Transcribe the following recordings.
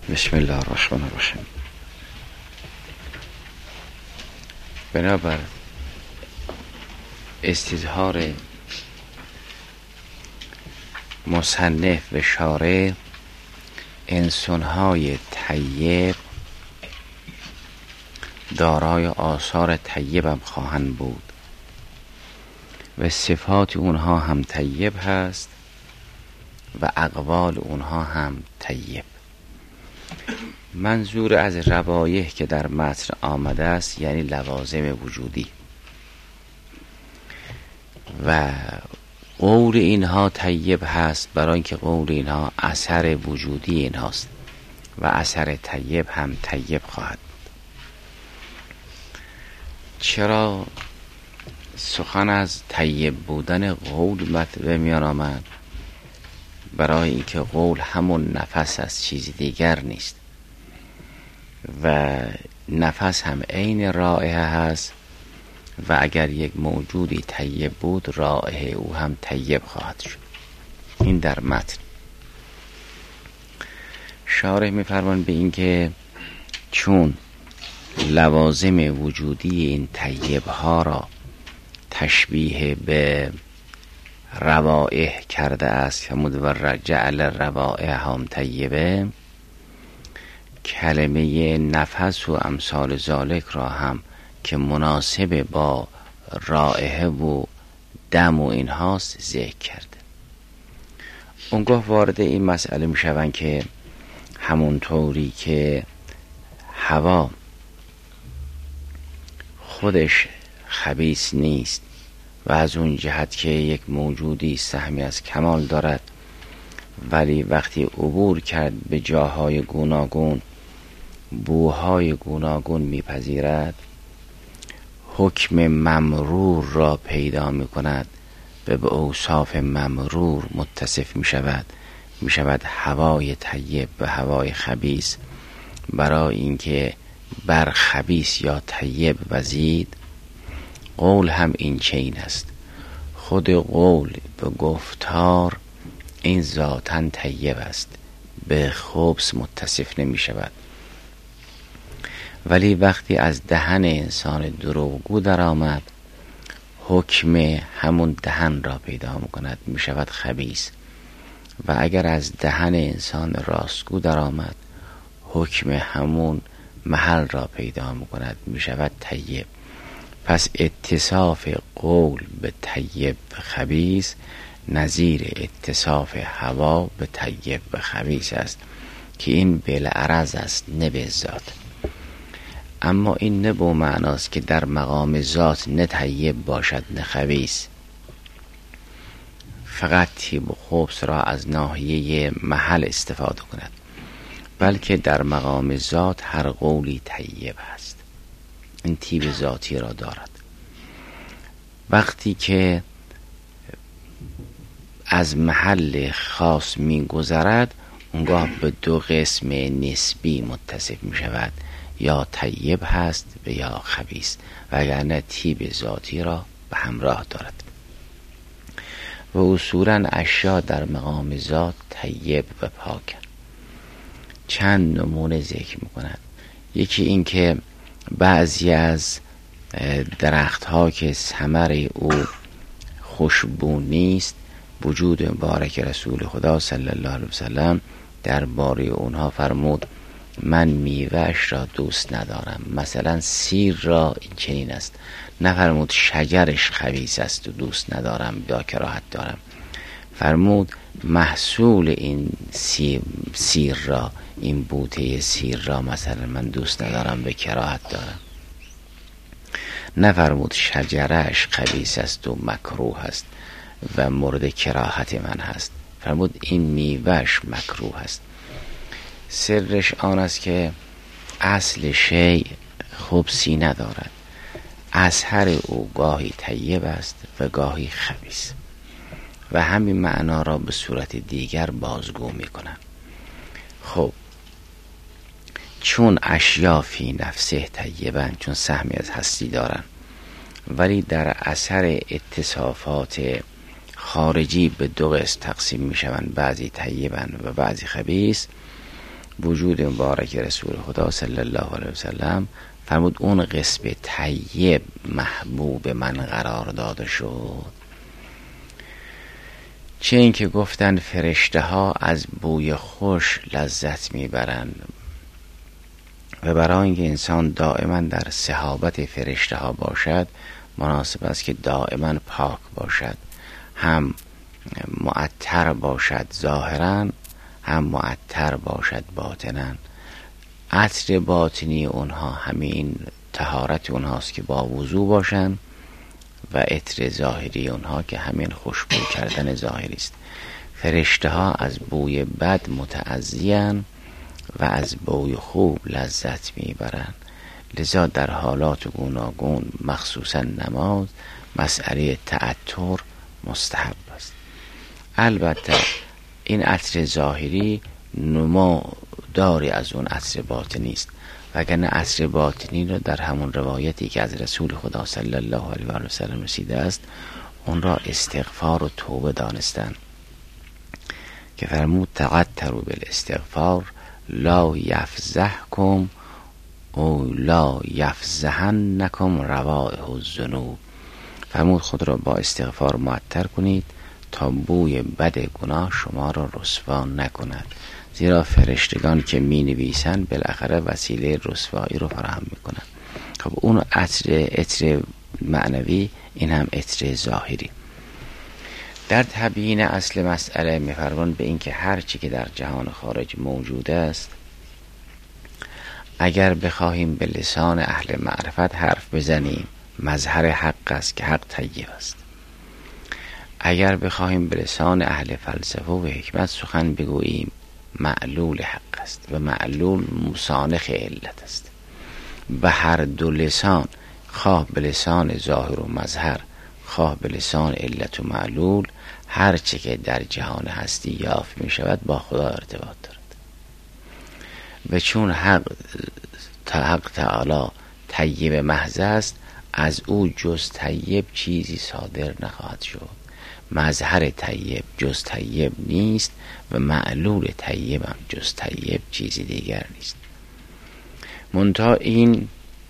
بسم الله الرحمن الرحیم. بنابر استظهار مصنف و شارح، انسان‌های طیب دارای آثار طیب هم خواهند بود و صفات اونها هم طیب هست و اقوال اونها هم طیب. منظور از روایح که در متن آمده است یعنی لوازم وجودی و قول اینها طیب هست، برای اینکه قول اینها اثر وجودی اینهاست و اثر طیب هم طیب خواهد بود. چرا سخن از طیب بودن قول مطلب میان آمد؟ برای اینکه قول همون نفس است، چیز دیگر نیست و نفس هم عین رائحه هست و اگر یک موجودی طیب بود رائحه او هم طیب خواهد شد. این در متن. شارح می‌فرماند به این که چون لوازم وجودی این طیب ها را تشبیه به روائح کرده است که و جعل روائح هم طیبه، کلمه نفس و امثال ذالک را هم که مناسب با رائحه و دم و این هاست ذکر کرده. اونگاه وارد این مسئله می شوند که همونطوری که هوا خودش خبیث نیست و از اون جهت که یک موجودی سهمی از کمال دارد، ولی وقتی عبور کرد به جاهای گوناگون بوهای گوناگون میپذیرد، حکم ممرور را پیدا میکند و به اوصاف ممرور متصف میشود هوای طیب و هوای خبیث. برای اینکه بر خبیث یا طیب وزید، قول هم این چین است. خود قول به گفتار این ذاتاً طیب است، به خبث متصف نمی شود، ولی وقتی از دهن انسان دروغگو در آمد، حکم همون دهن را پیدا می کند، می شود خبیث. و اگر از دهن انسان راستگو در آمد، حکم همون محل را پیدا می کند، می شود طیب. پس اتصاف قول به طیب و خبیث نظیر اتصاف هوا به طیب و خبیث است که این بالعرض است، نه به ذات. اما این نه به معناست که در مقام ذات نه طیب باشد نه خبیث، فقط طیب و خبث را از ناحیه محل استفاده کند، بلکه در مقام ذات هر قولی طیب است، این طیب ذاتی را دارد. وقتی که از محل خاص می گذرد، اونگاه به دو قسم نسبی متصف می شود، یا طیب هست و یا خبیث، وگرنه طیب ذاتی را به همراه دارد. و اصولاً اشیا در مقام ذات طیب و پاک. چند نمونه ذکر می کند. یکی این که بعضی از درخت ها که ثمر او خوشبو نیست، وجود مبارک رسول خدا صلی الله علیه وسلم درباره اونها فرمود من میوهش را دوست ندارم. مثلا سیر را این چنین است، نفرمود شجرش خبیث است و دوست ندارم یا کراهت دارم، فرمود محصول این سیر را، این بوته سیر را مثلا من دوست ندارم و کراهت دارم. نفرمود شجرش خبیث است و مکروه است و مورد کراهت من هست، فرمود این میوهش مکروه است. سرش آن است که اصل شیء خبثی ندارد، اثر او گاهی طیب است و گاهی خبیث، و همین معنا را به صورت دیگر بازگو میکنم. خب چون اشیا فی نفسه طیبن، چون سهمی از هستی دارن، ولی در اثر اتصافات خارجی به دو قسم تقسیم می شوند، بعضی طیبن و بعضی خبیث. وجود مبارک رسول خدا صلی الله علیه وسلم فرمود اون قسم طیب محبوب من قرار داده شد. چه این که گفتن فرشته ها از بوی خوش لذت میبرند و برای اینکه انسان دائما در صحابت فرشته ها باشد مناسب است که دائما پاک باشد، هم معطر باشد ظاهرا هم معطر باشد باطنا. عطر باطنی اونها همین طهارت اونهاست که با وضو باشن و عطر ظاهری اونها که همین خوشبو کردن ظاهری است. فرشته ها از بوی بد متعزیان و از بوی خوب لذت میبرند. لذا در حالات گوناگون مخصوصا نماز مسئله تعطر مستحب است. البته این عطر ظاهری نموداری از اون عطر باطنی است، وگرنه عطر باطنی رو در همون روایتی که از رسول خدا صلی الله علیه و سلم رسیده است اون را استغفار و توبه دانستن که فرمود تعطروا بالاستغفار لا یفضحکم او لا یفضحنکم روائح الذنوب. فرمود خود را با استغفار معطر کنید تا بوی بد گناه شما را رسوا نکند، زیرا فرشتگان که می نویسن بالاخره وسیله رسوایی رو فراهم میکنن. خب اون عطر معنوی، این هم عطر ظاهری. در تبیین اصل مسئله میفرمان به این که هر چی که در جهان خارج موجود است اگر بخواهیم به لسان اهل معرفت حرف بزنیم مظهر حق است که حق طیب است. اگر بخواهیم به لسان اهل فلسفه و حکمت سخن بگوییم معلول حق است و معلول مسانخ علت است. به هر دو لسان، خواه به لسان ظاهر و مظهر خواه به لسان علت و معلول، هر چه که در جهان هستی یافت می شود با خدا ارتباط دارد و چون حق تعالی طیب محض است از او جز طیب چیزی صادر نخواهد شد. مظهر طیب جز طیب نیست و معلول طیب هم جز طیب چیزی دیگر نیست. منتها این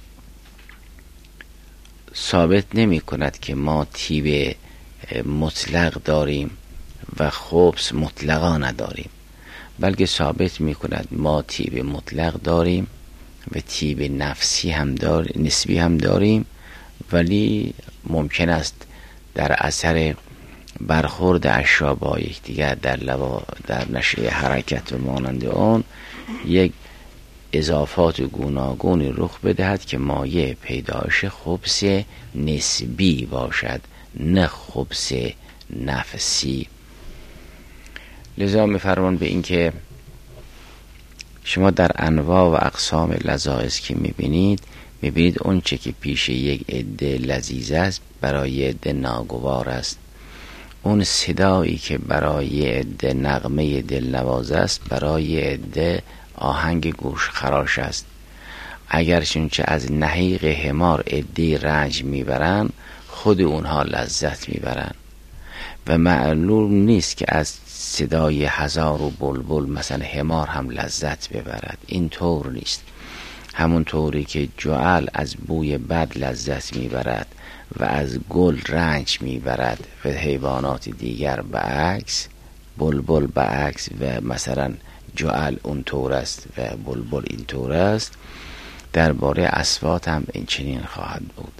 ثابت نمی کند که ما طیب مطلق داریم و خبث مطلقا نداریم، بلکه ثابت می کند ما طیب مطلق داریم و طیب نفسی هم نسبی هم داریم، ولی ممکن است در اثر برخورد اشیا با یکدیگر در نشأه حرکت و مانند آن یک اضافات گوناگونی رخ بدهد که مایه پیدایش خبث نسبی باشد نه خبث نفسی. لذا می‌فرمان به این که شما در انواع و اقسام لذائذ که میبینید اون چه که پیش یک عده لذیذ است برای عده ناگوار است. اون صدایی که برای عده نغمه دلنواز است برای عده آهنگ گوش خراش است. اگر چونچه از نهیق حمار عده رنج میبرن خود اونها لذت میبرن و معلوم نیست که از صدای هزار و بلبل مثلا حمار هم لذت ببرد. این طور نیست. همون طوری که جعل از بوی بد لذت میبرد و از گل رنج میبرد و حیوانات دیگر بعکس، بلبل بعکس و مثلا جعل اون طور است و بلبل این طور است، درباره اصوات هم این چنین خواهد بود.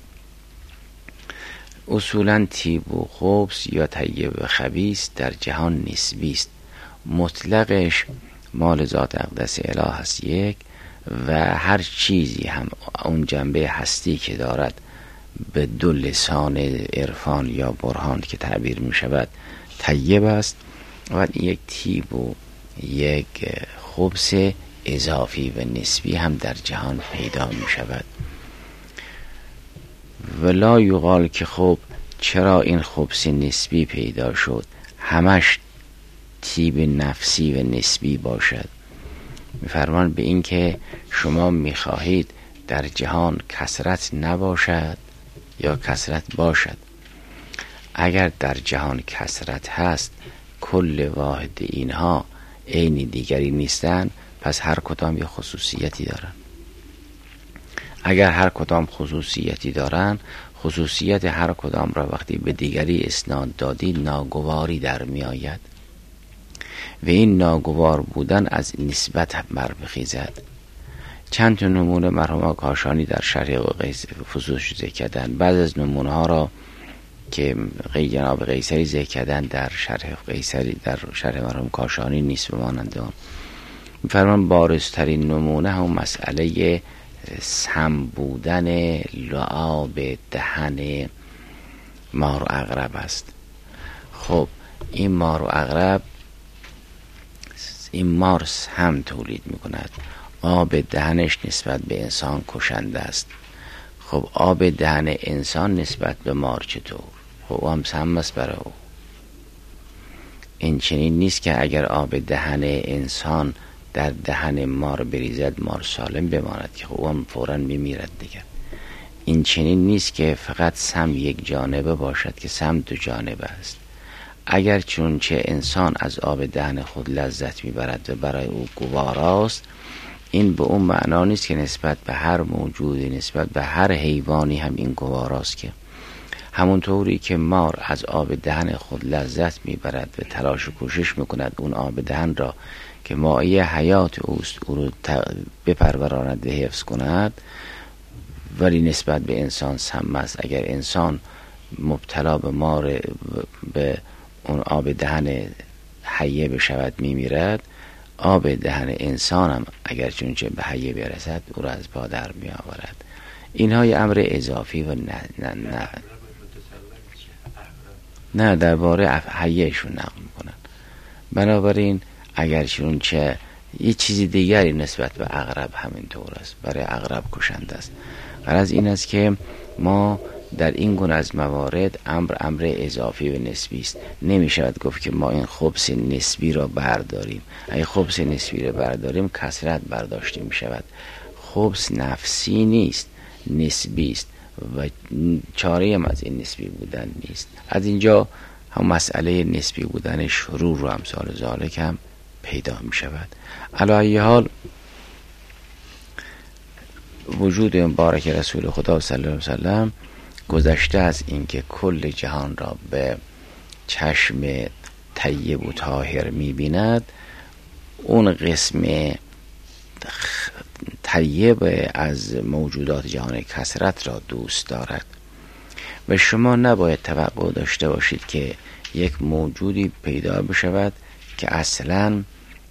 اصولا طیب و خبث یا طیب و خبیث در جهان نسبی است. مطلقش مال ذات اقدس اله است یک و هر چیزی هم اون جنبه هستی که دارد به دو لسان عرفان یا برهان که تعبیر می شود طیب است و یک طیب و یک خبث اضافی و نسبی هم در جهان پیدا می شود. ولا یقال که خب چرا این خبث نسبی پیدا شد همش طیب نفسی و نسبی باشد. می‌فرمان به این که شما می‌خواهید در جهان کثرت نباشد یا کثرت باشد. اگر در جهان کثرت هست کل واحد اینها عین دیگری نیستن، پس هر کدام یه خصوصیتی دارن. اگر هر کدام خصوصیتی دارن، خصوصیت هر کدام را وقتی به دیگری اسناد دادی ناگواری در می آید و این ناگوار بودن از نسبت برمیخیزد. چند تا نمونه مرحوم کاشانی در شرح فصوص ذکر کردن. بعض از نمونه ها را که جناب قیصری ذکر کردن در شرح قیصری در شرح مرحوم کاشانی نیست به مانند آن. می‌فرمان بارزترین نمونه هم مسئله سم بودن لعاب دهن مار و عقرب است. خب این مار و عقرب، این مار سم تولید می‌کند، آب دهنش نسبت به انسان کشنده است. خب آب دهن انسان نسبت به مار چطور؟ خب هم سم است برای او. این چنین نیست که اگر آب دهن انسان در دهن مار بریزد مار سالم بماند، که خب هم فوراً بمیرد دیگر. این چنین نیست که فقط سم یک جانبه باشد، که سم دو جانبه است. اگر چونچه انسان از آب دهن خود لذت میبرد و برای او گواراست، این به اون معنا نیست که نسبت به هر موجودی، نسبت به هر حیوانی هم این گواراست. که همونطوری که مار از آب دهن خود لذت میبرد و تلاش و کوشش میکند اون آب دهن را که مایه حیات اوست او رو بپروراند و حفظ کند، ولی نسبت به انسان سم است. اگر انسان مبتلا به مار به اون آب دهن حیه بشود میمیرد، آب دهن انسان هم اگر چونچه به حیه برسد او را از پا در می آورد. اینها یه امر اضافی و نه درباره حیهشون نقل میکنن. بنابراین اگر چونچه یه چیزی دیگری نسبت به عقرب همینطور است، برای عقرب کشنده است. غرض این است که ما در این گونه از موارد امر اضافی و نسبی است. نمی شود گفت که ما این خبث نسبی را برداریم. اگه خبث نسبی را برداریم کثرت برداشته می شود. خبث نفسی نیست، نسبی است و چاره هم از این نسبی بودن نیست. از اینجا هم مسئله نسبی بودن شرور و امثال ذالک هم پیدا می شود. علی ای حال وجود مبارک رسول خدا صلی الله علیه و سلم گذشته از اینکه کل جهان را به چشم طیب و طاهر می‌بیند، اون قسم طیب از موجودات جهان کثرت را دوست دارد و شما نباید توقع داشته باشید که یک موجودی پیدا بشود که اصلاً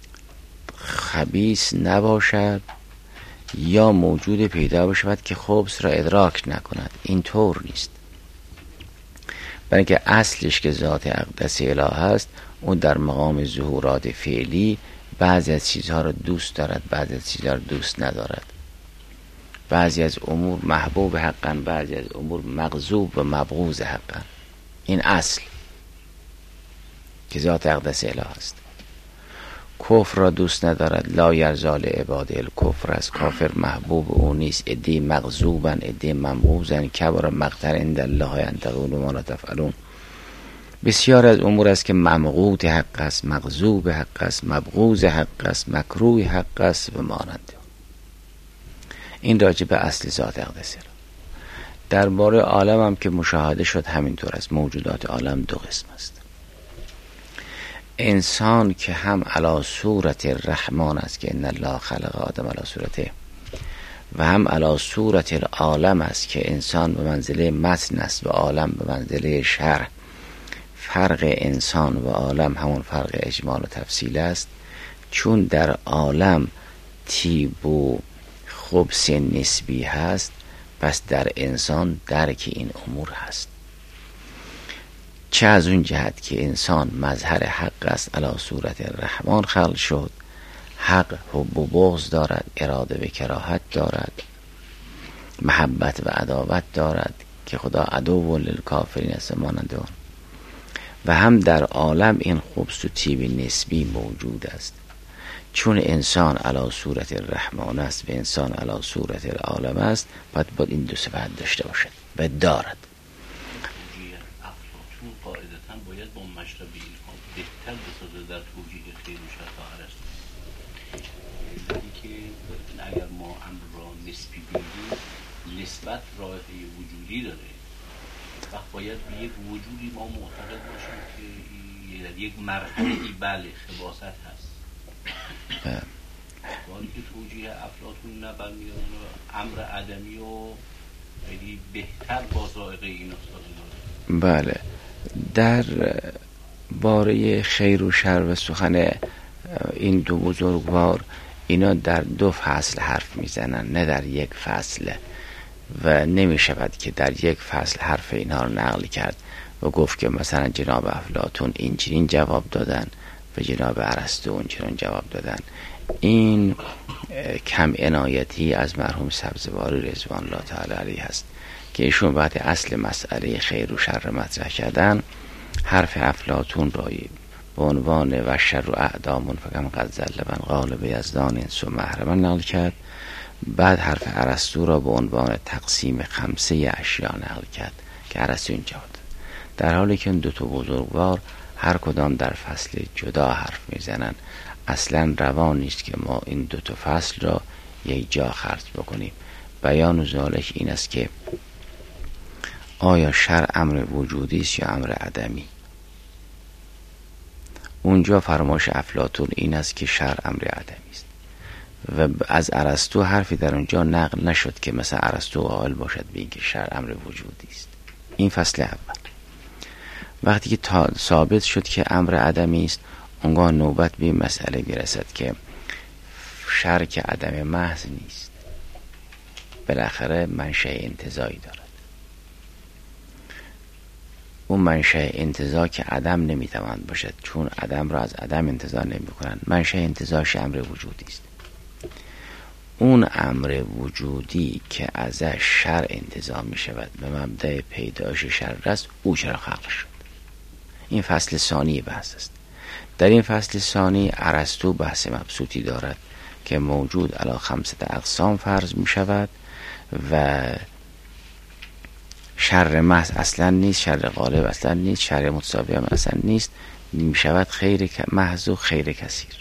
خبیث نباشد یا موجود پیدا بشود که خبث را ادراک نکند. این طور نیست. برای که اصلش که ذات اقدس اله است، اون در مقام ظهورات فعلی بعضی از چیزها را دوست دارد، بعضی از چیزها را دوست ندارد. بعضی از امور محبوب حقا، بعضی از امور مغضوب و مبغوض حقا. این اصل که ذات اقدس اله است. کفر را دوست ندارد، لا یرزال عباد الکفر است. کافر محبوب او نیست. عده‌ای مغضوبن، عده‌ای مبغوضن. کبر مقتا عند الله ان تقولوا ما لا تفعلون. بسیار از امور است که ممقوت حق است، مغضوب حق است، مبغوض حق است، مکروه حق است و مانند. این راجع به اصل ذات اقدس. درباره عالم هم که مشاهده شد همینطور است. موجودات عالم دو قسم است. انسان که هم علی صورت الرحمن است که ان الله خلق آدم علی صورته، و هم علی صورت العالم است که انسان به منزله متن است و عالم به منزله شرح. فرق انسان و عالم همون فرق اجمال و تفصیل است. چون در عالم طیب و خبث نسبی هست، پس در انسان درک این امور هست. چه از اون جهت که انسان مظهر حق است، علی صورت الرحمن خلق شد. حق حب و بغض دارد، اراده و کراهت دارد، محبت و عداوت دارد که خدا عدو للکافرین است مانند آن. و هم در عالم این خبث و طیب نسبی موجود است. چون انسان علی صورت الرحمن است و انسان علی صورت العالم است، باید این دو صفت داشته باشد و دارد. باید با مشرب اینها بهتر بسازه در توجیه خیر و شر تا ارسطو. نسبت رابطه وجودی داره، وقت باید به یک وجودی ما معتقد باشیم که در یک مرحله بله خباثت هست. ولی که توجیه افلاطون نه برمی‌دارن امر عدمی و خیلی بهتر با ذائقه این استاد داره. بله، در باره خیر و شر و سخن این دو بزرگوار اینا در دو فصل حرف میزنن، نه در یک فصل، و نمی شود که در یک فصل حرف اینها رو نقل کرد و گفت که مثلا جناب افلاطون اینچنین جواب دادن و جناب ارسطو اونچنین جواب دادن. این کم عنایتی از مرحوم سبزواری رضوان الله تعالی علیه هست که ایشون بعد اصل مسئله خیر و شر مطرح کردن حرف افلاطون را به عنوان و شر و اعدامون فکم قد زلبن غالب یزدان انس و محرمن نقل کرد. بعد حرف ارسطو را به عنوان تقسیم خمسه اشیا نقل کرد که ارسطو اینجا بود، در حالی که این دو تا بزرگوار هر کدام در فصل جدا حرف میزنن. اصلا روا نیست که ما این دو تا فصل را یک جا خرج بکنیم. بیان ذالک این است که آیا شر امر وجودی است یا امر عدمی؟ اونجا فرمایش افلاطون این است که شر امر عدمی است و از ارسطو حرفی در اونجا نقل نشد که مثلا ارسطو قائل باشد به اینکه شر امر وجودی است. این فصل اول. وقتی که ثابت شد که امر عدمی است، اونگاه نوبت به مسئله میرسد که شر که عدم محض نیست، بالاخره منشأ انتزاعی دارد. اون منشأ انتزاع که عدم نمیتواند باشد، چون عدم را از عدم انتزاع نمیکنند. منشأ انتزاعش امر وجودی است. اون امر وجودی که ازش شر انتزاع می شود به مبدأ پیدایش شر است، او چرا خلق شد؟ این فصل ثانی بحث است. در این فصل ثانی ارسطو بحث مبسوطی دارد که موجود علی خمسه اقسام فرض می شود و شر محض اصلا نیست، شر غالب اصلا نیست، شر متساوی هم اصلا نیست، می شود خیر محض و خیر کثیر.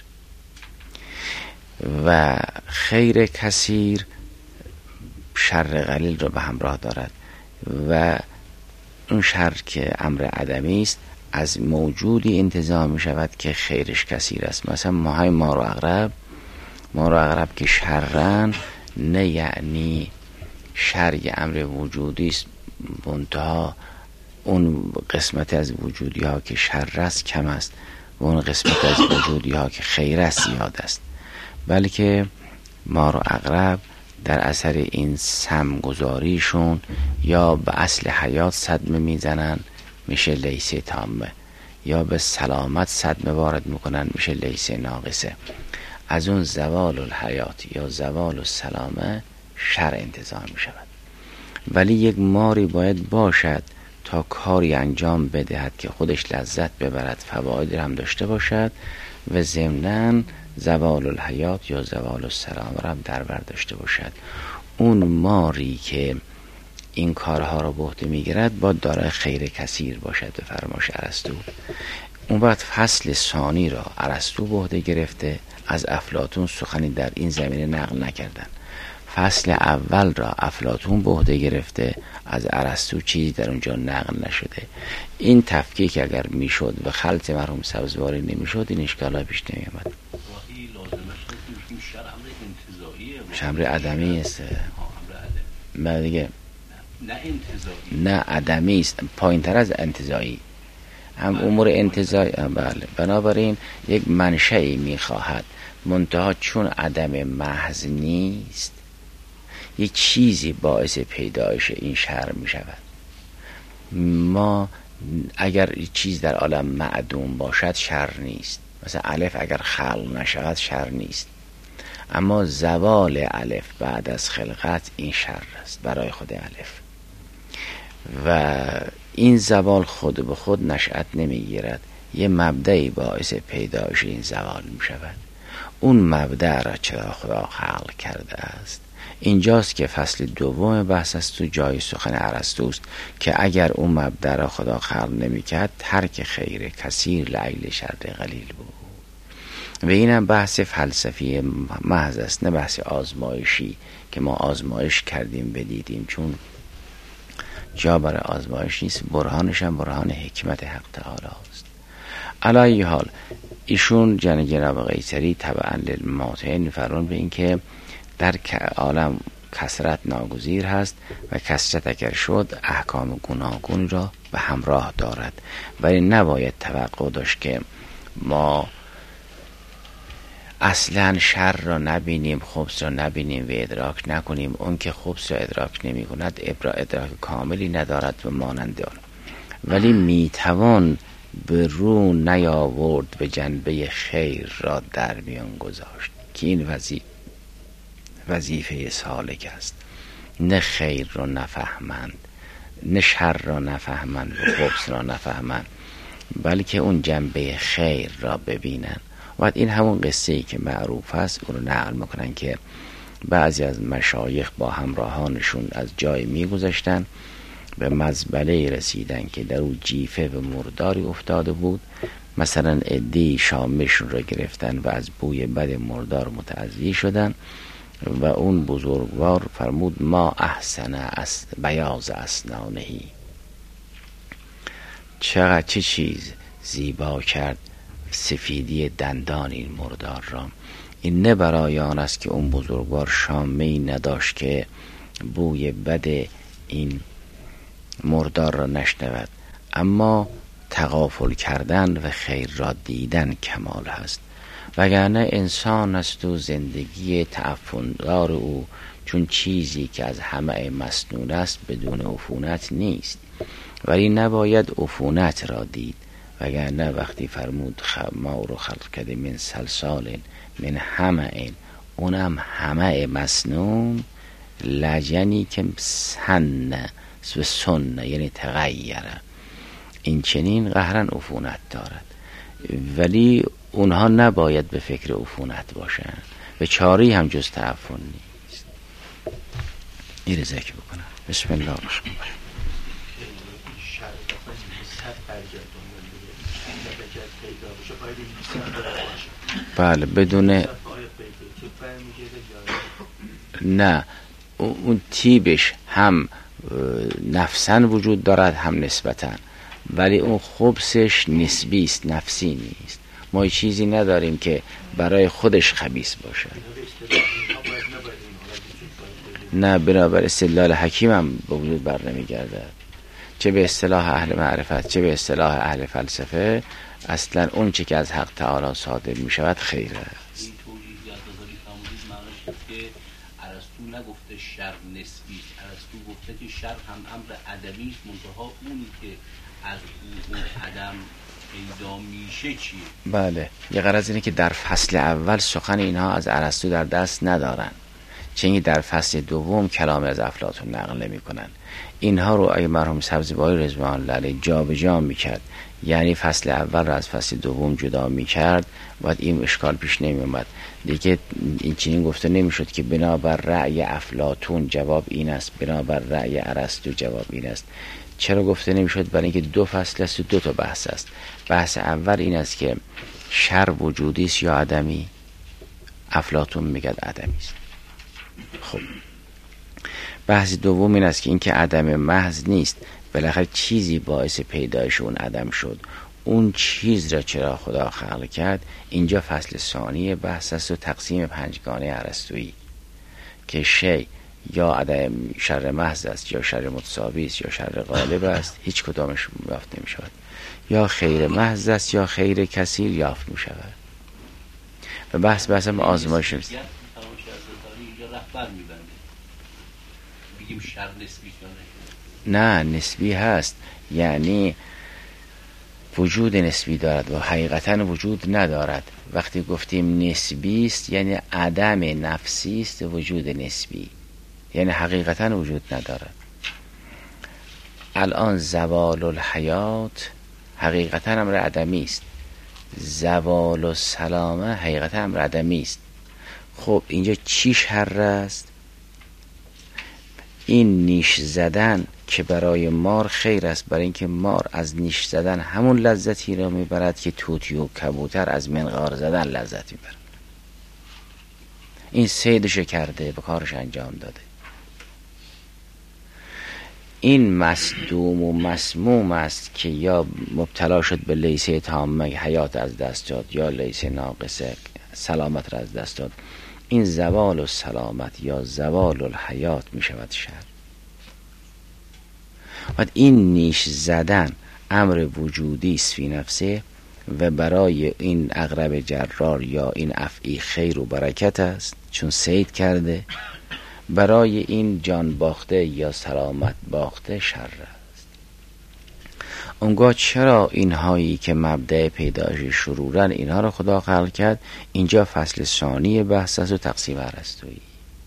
و خیر کثیر شر قلیل را به همراه دارد و اون شر که امر عدمی است از موجودی انتزاع می شود که خیرش کثیر است. مثلا مار و عقرب که شرن، نه یعنی شر یه امر وجودی است منتها اون قسمت از وجودی ها که شر است کم است و اون قسمت از وجودی ها که خیر است زیاد است، بلکه مار و عقرب در اثر این سمگذاریشون یا به اصل حیات صدمه میزنن میشه لیسه تامه، یا به سلامت صدمه وارد میکنن میشه لیسه ناقصه. از اون زوال الحیات یا زوال السلامه شر انتزاع میشود. ولی یک ماری باید باشد تا کاری انجام بدهد که خودش لذت ببرد، فواید هم داشته باشد و ضمناً زوال الحیات یا زوال السلام را هم در بر داشته باشد. اون ماری که این کارها را به عهده میگیرد با دارای خیر کثیر باشد به فرمایش ارسطو. اون وقت فصل ثانی را ارسطو به عهده گرفته، از افلاطون سخنی در این زمینه نقل نکردن. فصل اول را افلاطون به عهده گرفته، از ارسطو چیزی در اونجا نقل نشده. این تفکیک اگر میشد و خلط مرحوم سبزواری نمیشد این اشکالا پیش نمیامد. شمر عدمی است. بعد دیگه نه عدمی است، پایین تر از انتزاعی، هم امور انتزاعی. بله، بنابراین یک منشأی میخواهد منتها چون عدم محض نیست یک چیزی باعث پیدایش این شر میشود. ما اگر چیز در عالم معدوم باشد شر نیست، مثلا الف اگر خلق نشود شر نیست، اما زوال الف بعد از خلقت این شر است برای خود الف و این زوال خود به خود نشأت نمیگیرد، یه مبدأی باعث پیدایش این زوال می شود. اون مبدأ را چرا خدا خلق کرده است؟ اینجاست که فصل دوم بحث است تو جای سخن ارسطوست که اگر اون مبدأ را خدا خلق نمی کرد ترک خیر کثیر لعیل شر قلیل بود. و اینم بحث فلسفی محض است، نه بحث آزمایشی که ما آزمایش کردیم بدیدیم، چون جا برای آزمایش نیست. برهانش هم برهان حکمت حق تعالی است. علی حال ایشون جناب قیصری طبعا للماتعین فرمان به این که در عالم کثرت ناگزیر هست و کثرت اگر شد احکام گوناگون را به همراه دارد، ولی نباید توقع داشت که ما اصلا شر را نبینیم، خبث را نبینیم و ادراک نکنیم. اون که خبث را ادراک نمی کند ادراک کاملی ندارد و مانند آن، ولی میتوان به رو نیاورد به جنبه خیر را در میان گذاشت که این وظیفه سالک است. نه خیر را نفهمند، نه شر را نفهمند و خبث را نفهمند، بلکه اون جنبه خیر را ببینن. و این همون قصه ای که معروف است اون رو نقل میکنن که بعضی از مشایخ با همراهانشون از جای میگذشتن، به مزبله رسیدن که در اون جیفه و مرداری افتاده بود. مثلا عده‌ای شامشون را گرفتن و از بوی بد مردار متعزی شدن و اون بزرگوار فرمود ما احسن بیاض اسنانهی، چقدر چه چیز زیبا کرد سفیدی دندان این مردار را. این نه برای آن است که اون بزرگوار شامه‌ای نداشت که بوی بد این مردار را نشنود، اما تغافل کردن و خیر را دیدن کمال هست. وگرنه انسان است و زندگی تعفن‌دار او چون چیزی که از همه مسنون است بدون عفونت نیست، ولی نباید عفونت را دید. وگرنه وقتی فرمود ما رو خلق کرده من سلسال من همه، اونم همه مسنون، لجنی که سن و سن یعنی تغییره، این چنین قهرن عفونت دارد، ولی اونها نباید به فکر عفونت باشن و چاری هم جز تعفن نیست. این ذکر بکنم. بسم الله الرحمن الرحیم. بله بدون نه اون تیبش هم نفسن وجود دارد هم نسبتن، ولی اون خبثش نسبی است، نفسی نیست. ما چیزی نداریم که برای خودش خبیث باشه. نه بنابر استدلال حکیم هم به وجود بر نمیگردد، چه به اصطلاح اهل معرفت چه به اصطلاح اهل فلسفه. اصلا اون چه که از حق تعالی صادر می شود خیره است. این توجیه یادگاری فرمودید معناش که ارسطو نگفته شر نسبی، ارسطو گفته که شر هم امر عدمی است، منتها اونی که از اون عدم پیدا میشه چیه؟ بله، یه غرض اینه که در فصل اول سخن اینها از ارسطو در دست ندارن، چنین در فصل دوم کلام از افلاطون نقل نمی کنن. اینها رو اگه مرحوم سبزواری رضوان الله علیه جا به جا میکرد، یعنی فصل اول رو از فصل دوم جدا میکرد، باید این اشکال پیش نمی اومد دیگه. این چنین گفته نمیشد که بنابر رأی افلاطون جواب این است، بنابر رأی ارسطو جواب این است. چرا گفته نمیشد؟ برای اینکه دو فصل است و دو تا بحث است. بحث اول این است که شر وجودی است یا عدمی؟ افلاطون میگه عدمی است. خب بحث دوم این است که این که عدم محض نیست، بالاخره چیزی باعث پیدایش اون عدم شد. اون چیز را چرا خدا خلق کرد؟ اینجا فصل ثانی بحث است و تقسیم پنجگانه ارسطویی که شی یا عدم شر محض است یا شر متساوی است یا شر غالب است، هیچ کدامش یافت نمی شود، یا خیر محض است یا خیر کثیر یافت می شود. و بحث هم آزمایش است. اینجا رهبر میبنده بگیم شر نسبی نه نسبی هست، یعنی وجود نسبی دارد و حقیقتا وجود ندارد. وقتی گفتیم نسبی است یعنی عدم نفسی است، وجود نسبی یعنی حقیقتا وجود ندارد. الان زوال الحیات حقیقتا امر عدمی است، زوال السلامه حقیقتا امر عدمی است. خب اینجا چی شر است؟ این نیش زدن که برای مار خیر است، برای اینکه مار از نیش زدن همون لذتی را میبرد که طوطی و کبوتر از منقار زدن لذت میبرد. این صیدش کرده، به کارش انجام داده. این مصدوم و مسموم است که یا مبتلا شد به لیسه تامه، حیات از دست داد، یا لیسه ناقصه، سلامت را از دست داد. این زوال و سلامت یا زوال الحیات می شود شر. و این نیش زدن امر وجودی است فی نفسه و برای این عقرب جرار یا این افعی خیر و برکت است چون صید کرده، برای این جان باخته یا سلامت باخته شر است. اونگاه چرا اینهایی که مبدأ پیدایش شرورن اینها رو خدا خلق کرد؟ اینجا فصل ثانی بحث است و تقسیم ارسطویی.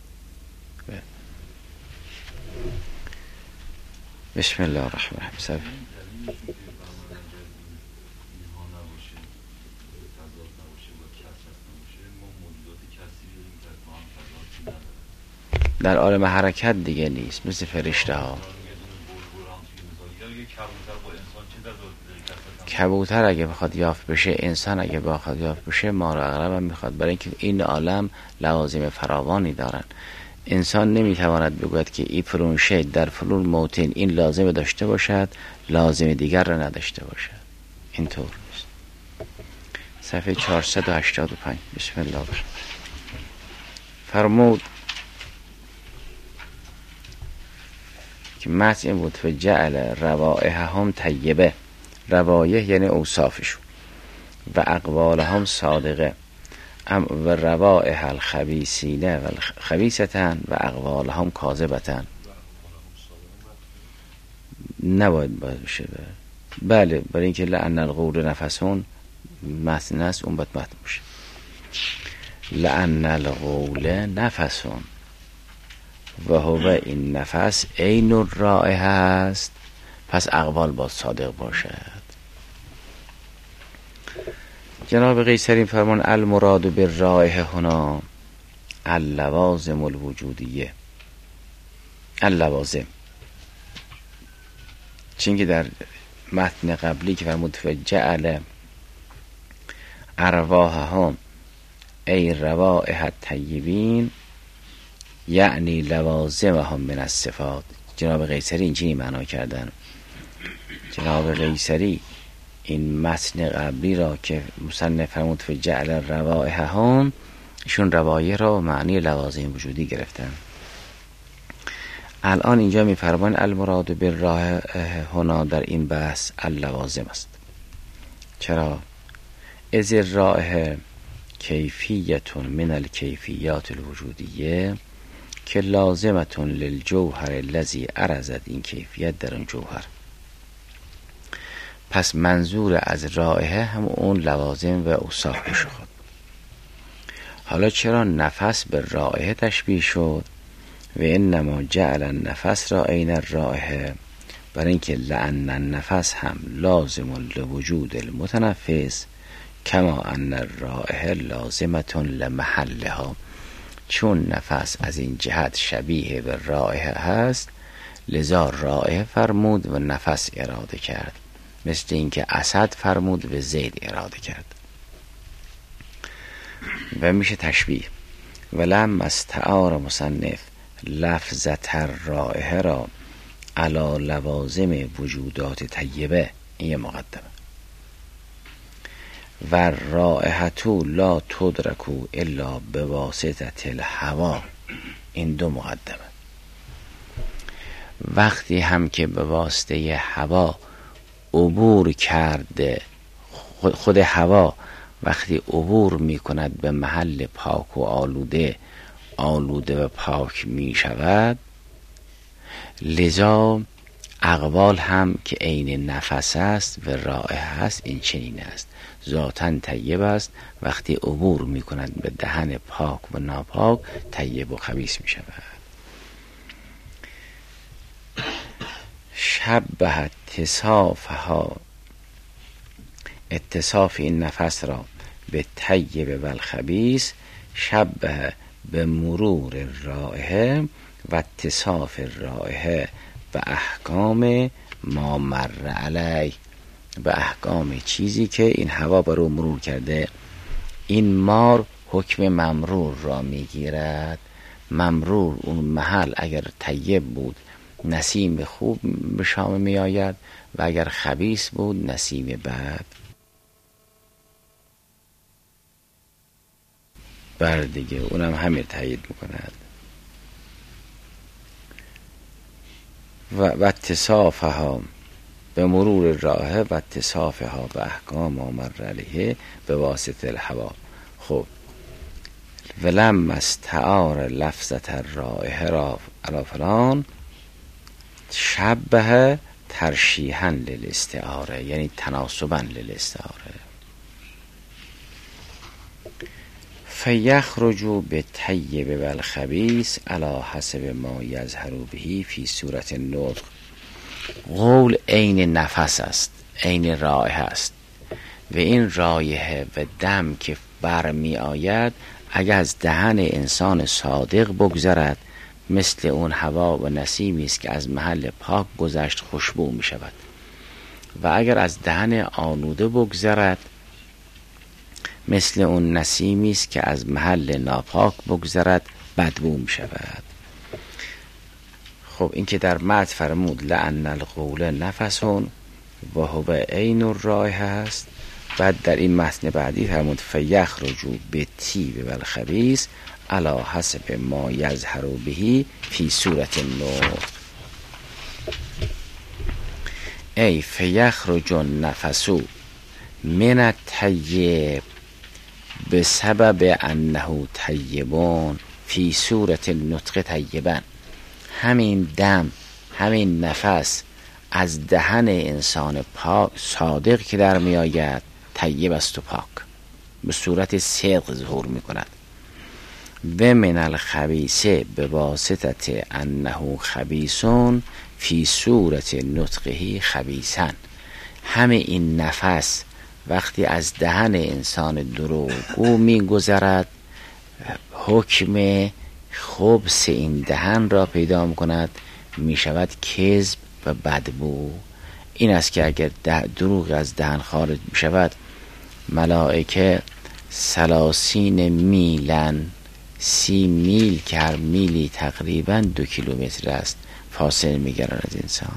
بسم الله الرحمن الرحیم. در عالم حرکت دیگه نیست، مثل فرشته ها. کبوتر اگه بخواد یافت بشه، انسان اگه بخواد یافت بشه، مار و عقرب هم میخواد، برای اینکه این عالم لوازم فراوانی دارن. انسان نمیتواند بگوید که این فلان شی در فلان موطن این لازم داشته باشد، لازم دیگر را نداشته باشد. اینطور نیست. صفحه 485. بسم الله الرحمن الرحیم. فرمود که متن این بود فجعل روائحهم طیبه، روایح یعنی اوصافشون، و اقوالهم صادقه، و روائح الخبیثین و خبیثتن و اقوالهم کاذبتن. نباید بشه. بله، برای اینکه لعن القول نفسون متن است، اون باید متن باشه. لعن القول نفسون و هو این نفس عین الرائحه است، پس اقوال باید صادق باشد. جناب قیصری فرمان المراد بالرائحه هنا اللوازم الوجودیه. اللوازم چون که در متن قبلی که فرمود فجعل ارواحهم ای روائح الطیبین یعنی لوازمهم من الصفات. جناب قیصری اینجوری معنا کردن. جناب قیصری این متن قبلی را که مصنف فرمود فجعل روائحهم، ایشون روایح را معنی لوازم وجودی گرفتن. الان اینجا میفرمان المراد بالرائحه هنا در این بحث اللوازم است. چرا؟ از الرائحه کیفیت من الکیفیات الوجودیه که لازمت للجوهر الذی ارزد، این کیفیت در اون جوهر. پس منظور از رائحه هم اون لوازم و اوصاف بشه خود. حالا چرا نفس به رائحه تشبیه شد؟ و انما جعل النفس را عین الرائحه، برای اینکه لأن النفس هم لازم لوجود المتنفس کما ان الرائحه لازمة لمحلها. چون نفس از این جهت شبیه به رائحه هست، لذا رائحه فرمود و نفس اراده کرد، مثل اینکه اسد فرمود و زید اراده کرد. و میشه تشبیه. ولم استعار مصنف لفظت الرائحه را علی لوازم وجودات طیبه، این یه مقدمه. و رائحتو لا تدرکو الا بواسطه الهوا، این دو مقدمه. وقتی هم که به واسطه هوا عبور کرده، خود هوا وقتی عبور می کند به محل پاک و آلوده و پاک می شود، لذا اقوال هم که عین نفس است و رائحه است، این چنین است. ذاتاً طیب است، وقتی عبور می کند به دهن پاک و ناپاک طیب و خبیث می شود. شبه اتصاف این نفس را به طیب و الخبیث، شبه به مرور رائحه و اتصاف رائحه و احکام ما مر علی، به احکام چیزی که این هوا بر او مرور کرده. این مار حکم ممرور را میگیرد. ممرور اون محل اگر طیب بود نسیم خوب به شام می آید و اگر خبیث بود نسیم بد. بر دیگه اونم همین تایید میکند. و اتصافها به مرور راه و اتصافها به احکام آمر علیه به واسطه الهوا. خب ولم استعار لفظت الرائحه را علی فلان شبه ترشیحا للاستعاره، یعنی تناسبا للاستعاره. فیخرجوا بالطیب والخبیث علی حسب ما یظهر به فی صورت النطق. قول عین نفس است، عین رائحه است و این رایحه و دم که برمی آید اگر از دهن انسان صادق بگذرد مثل اون هوا و نسیمی است که از محل پاک گذشت خوشبو می شود، و اگر از دهن آلوده بگذرد مثل اون نسیمی است که از محل ناپاک بگذرد بدبو می شود. خب این که در متن فرمود لأن القول نفس و هو عین الرائحه است، بعد در این متن بعدی فرمود فیخرجوا بالطیب والخبیث علی حسب ما یظهر به فی صورت النطق. ای فیخرج النفس من الطیب بسبب انه طیبون فی صورت النطق طیبا. همین دم، همین نفس از دهن انسان پاک صادق که در می آید طیب است و پاک، به صورت صدق ظهور می کند. و من الخبیثه به واسطه انه خبیثون فی صورت نطقه خبیثن. همه این نفس وقتی از دهن انسان دروغگو می گذرد حکم خبث این دهن را پیدا می کند، می شود کذب و بدبو. این است که اگر دروغ از دهن خارج می شود ملائکه 30 میلن، 30 میل که هر میلی تقریبا 2 کیلومتر است فاصله میگیرند از انسان.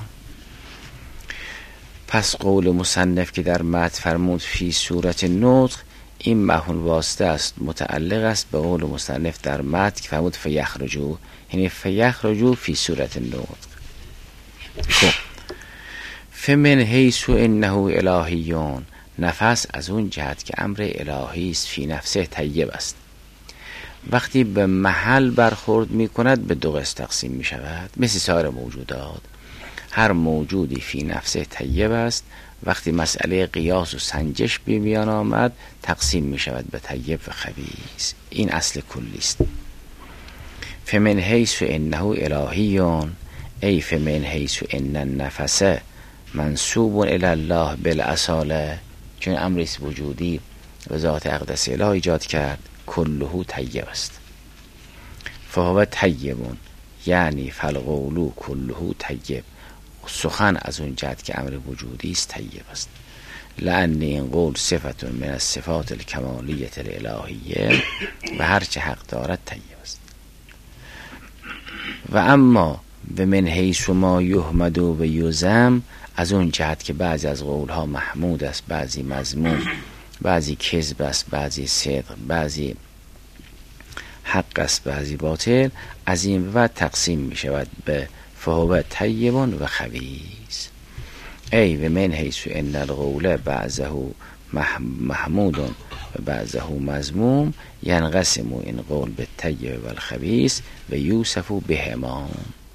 پس قول مصنف که در متن فرمود فی صورت نطق، این مفعول واسطه است، متعلق است به قول مصنف در متن که فرمود فیخرجوا، یعنی فیخرجوا فی صورت نطق. خب فمن حیث انه الهیون، نفس از اون جهت که امر الهی است فی نفسه طیب است، وقتی به محل برخورد می کند به 2 قسم تقسیم می شود. مثل سایر موجودات، هر موجودی فی نفسه طیب است، وقتی مسئله قیاس و سنجش به میان آمد تقسیم می شود به طیب و خبیث. این اصل کلی است. فمن حیث انه الهیون ای فمن حیث ان النفس منسوب الی الله بالاصاله، چون امر وجودی و ذات اقدس اله ایجاد کرد کله طیب است. فهو طیبون یعنی فالقول کله طیب، سخن از اون جهت که امر وجودی است طیب است. لأن این قول صفت من الصفات الکمالیه الالهیه و هر چه حق دارد طیب است. و اما به من حیث ما یحمد و یذم، از اون جهت که بعضی از قولها محمود است، بعضی مذموم، بعضی کذب است، بعضی صدق، بعضی حق است، بعضی باطل، از این و تقسیم می شود به فهو طیبون و خبیث. ای و من حیث ان القول بعضه محمود و بعضه مذموم ینقسم این قول به طیب و الخبیث و یوسف بهما.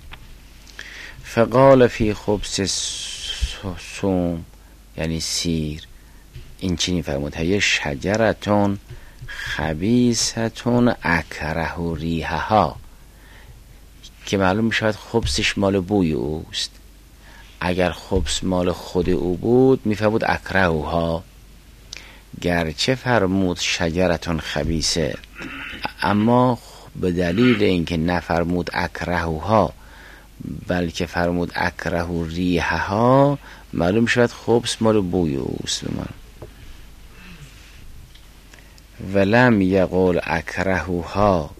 فقال فی خبث سوم یعنی سیر، این چنین فرمود هی شجرتون خبیثتون اکره ریحها، که معلوم می شود خبثش مال بوی اوست. اگر خبث مال خود او بود می فرمود اکرهها، گرچه فرمود شجرتون خبیثه، اما به دلیل اینکه نفرمود اکرهوها بلکه فرمود اکرهو ریحها، معلوم شد خبث مال بوی اوست. ولم یقول اکرهوها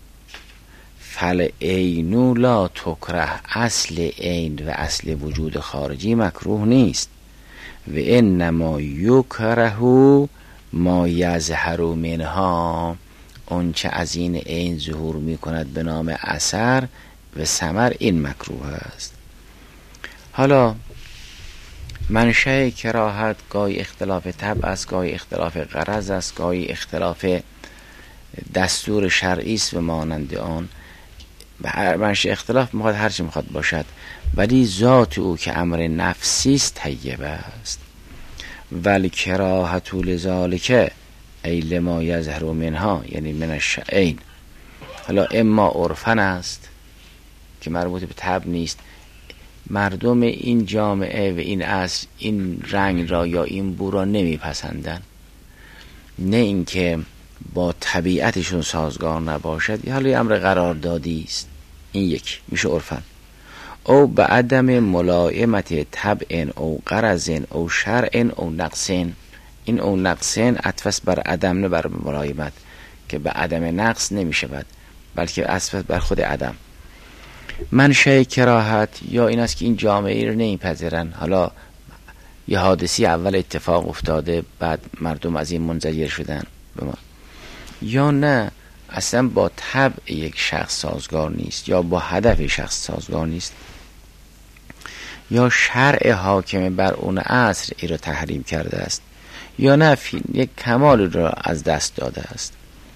فالعین لا تکره، اصل عین و اصل وجود خارجی مکروه نیست. و انما یکره ما یظهر منها، اون چه از این عین ظهور می کند به نام اثر و ثمر، این مکروه است. حالا منشأ کراهت گاهی اختلاف طبع است، گاهی اختلاف غرض است، گاهی اختلاف دستور شرعی است و مانند آن. منشأ اختلاف میخواد هرچی میخواد باشد، ولی ذات او که امر نفسی است طیب است. ول کراهت لذالک ای لما یظهر منها، یعنی من الشیئین. حالا اما عرفن است که مربوط به طبع نیست، مردم این جامعه و این عصر این رنگ را یا این بو را نمیپسندن، نه اینکه با طبیعتشون سازگار نباشد، یا حالا امر قراردادی است. این یک میشه عرفن. او به عدم ملائمت طبع او غرض او شرع او نقص، این او نقص عطف بر عدم نه بر ملائمت، که به عدم نقص نمیشود بلکه عطف بر خود عدم. منشأ کراهت یا این است که این جامعه رو نمیپذیرن. حالا یه حادثی اول اتفاق افتاده، بعد مردم از این منزجر شدن به ما، یا نه اصلا با طبع یک شخص سازگار نیست، یا با هدف شخص سازگار نیست، یا شرع حاکم بر اون عصر ای را تحریم کرده است، یا نه یک کمال را از دست داده است.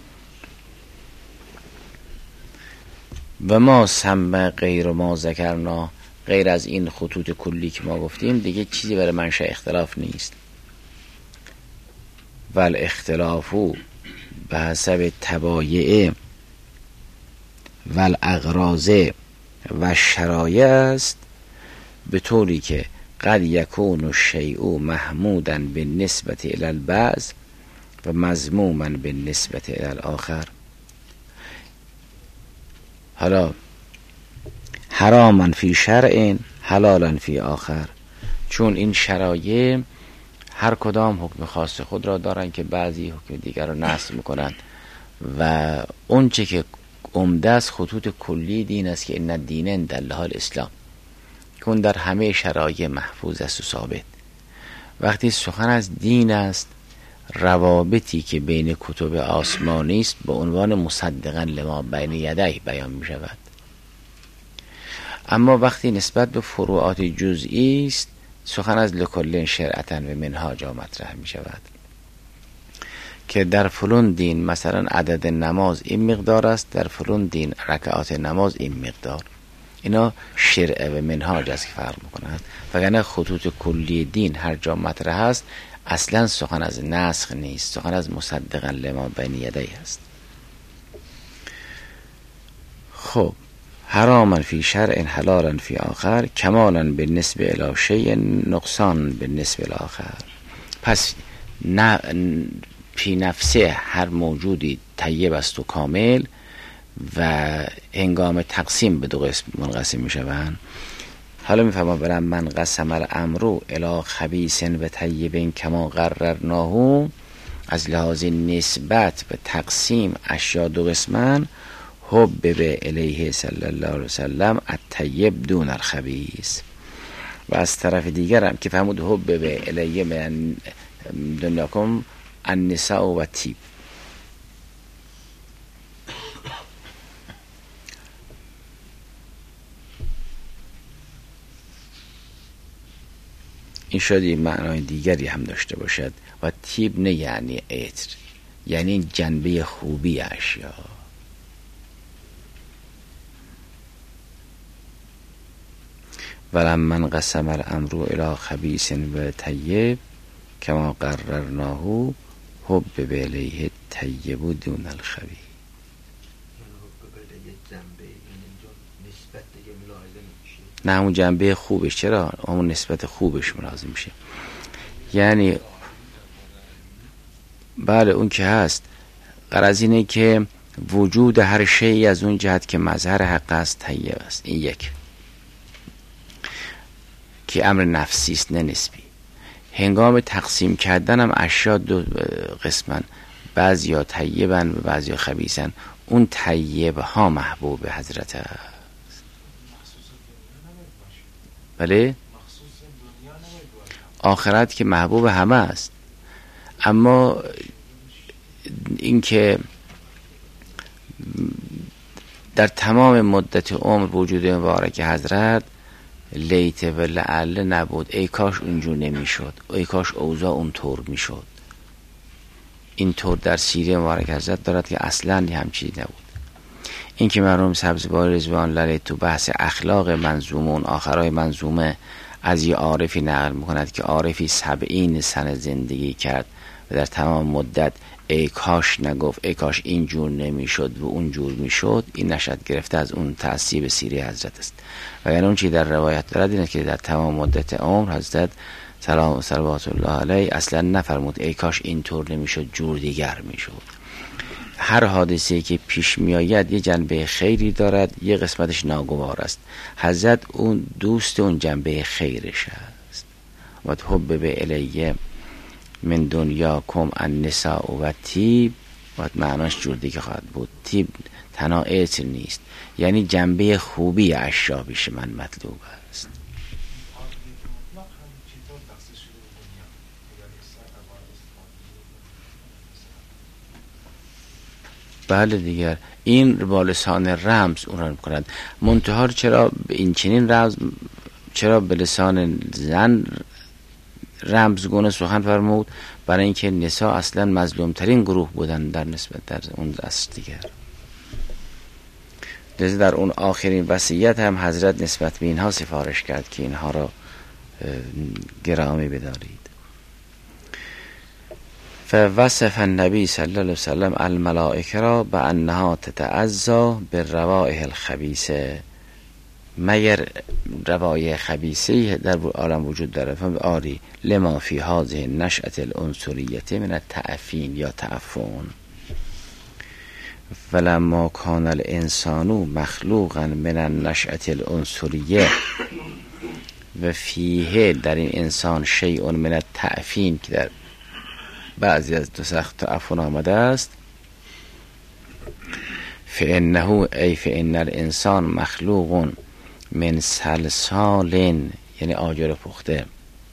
و ما سمع غیر ما ذکرنا، غیر از این خطوط کلی که ما گفتیم دیگه چیزی برای منشأ اختلاف نیست. ول اختلافو به حسب تبایع و الاغراض و شرایع است، به طوری که قد یکون الشیء محمودا بالنسبة الی البعض و مذموما بالنسبة الی الاخر. حالا حراما فی شرع حلالا فی آخر، چون این شرایع هر کدام حکم خاص خود را دارن که بعضی حکم دیگر را نسخ میکنن، و اون چه که عمده است خطوط کلی دین است که ان الدین عند الله الاسلام، که اون در همه شرایع محفوظ است و ثابت. وقتی سخن از دین است، روابطی که بین کتب آسمانی است به عنوان مصدقا لما بین یدیه بیان می شود. اما وقتی نسبت به فروعات جزئی است، سخن از لکل شرعتا و منهاجا مطرح می شود، که در فلان دین مثلا عدد نماز این مقدار است، در فلان دین رکعات نماز این مقدار. اینا شرع و منهاج است که فرق میکنند. وگرنه خطوط کلی دین هر جا مطرح است اصلا سخن از نسخ نیست، سخن از مصدقا لما بین یدیه است. خب حراما فی شرع حلالا فی آخر کمالا بالنسبه الی شیء نقصان بالنسبه الاخر. پس فی نفسه هر موجودی طیب است و کامل، و هنگام تقسیم به دو قسم منقسم می شوند. حالا می فرما برم من قسم الامر الی خبیث و طیب کما قررناه، از لحاظ نسبت به تقسیم اشیا دو قسمن، حبب الیه صلی الله علیه وسلم الطیب دون الخبیث. و از طرف دیگر هم که فرمود حبب الیه من دنیاکم النساء و طیب. این شاید معنای دیگری هم داشته باشد. و طیب نه یعنی عطر، یعنی جنبه خوبی اشیا. ولما انقسم الامر الی خبیث و طیب کما قررناه حبب الیه الطیب دون الخبیث. نه همون جنبه خوبش، چرا همون نسبت خوبش ملازم میشه. یعنی بله اون که هست، غرض اینه که وجود هر شیء از اون جهت که مظهر حق است طیب است. این یک که امر نفسی است نه نسبی. هنگام تقسیم کردن هم اشیا دو قسمن، بعضیا طیبن و بعضیا خبیثن. اون طیب ها محبوب حضرت است. بله آخرت که محبوب همه است، اما این که در تمام مدت عمر وجود مبارک حضرت لیت و لعل نبود. ای کاش اونجور نمیشد، ای کاش اوضاع اونطور میشد. اینطور در سیره مبارک حضرت دارد که اصلا هم چیزی نبود. این که مرحوم سبزواری رضوان الله علیه تو بحث اخلاق منظومه اون آخرای منظومه از یه عارفی نقل میکند که عارفی 70 سنه زندگی کرد و در تمام مدت ای کاش نگفت، ای کاش اینجور نمیشد و اونجور میشد. این نشأت گرفته از اون تعصیب سیره حضرت است. و یعنی اون چی در روایت دارد اینه که در تمام مدت عمر حضرت صلوات الله علیه اصلا نفرمود ای کاش اینطور نمیشد، جور دیگر میشد. هر حادثه‌ای که پیش میآید یه جنبه خیری دارد، یه قسمتش ناگوار است. حضرت اون دوست اون جنبه خیرش است. و حب به الیه من دنیاکم النساء و تیب، و معناش جور دیگه خواهد بود. تیب تنها عطر نیست، یعنی جنبه خوبی اشیا بیش من مطلوب است. بله دیگر این با لسان رمز اون را میکنند. منتها چرا این چنین رمز، چرا به لسان زن رمزگونه سخن فرمود؟ برای اینکه نساء اصلا مظلوم ترین گروه بودن در نسبت در اون اصل دیگر. در اون آخرین وصیت هم حضرت نسبت به اینها سفارش کرد که اینها را گرامی بدارید. فوصف النبی صلی الله علیه وسلم الملائکه را به انها تتعزا به روائح الخبیثه. مگر روایح خبیثه در عالم وجود داره؟ آری لما فی هذه نشأة العنصریت من التعفین یا تعفن. ولما کان الانسان مخلوقا من النشأة العنصریه و فیه، در این انسان شیء من التعفین که در بعضی از دو سخت تعفن آمده است. فانه ای فان الانسان مخلوق من سلسال، یعنی آجر پخته.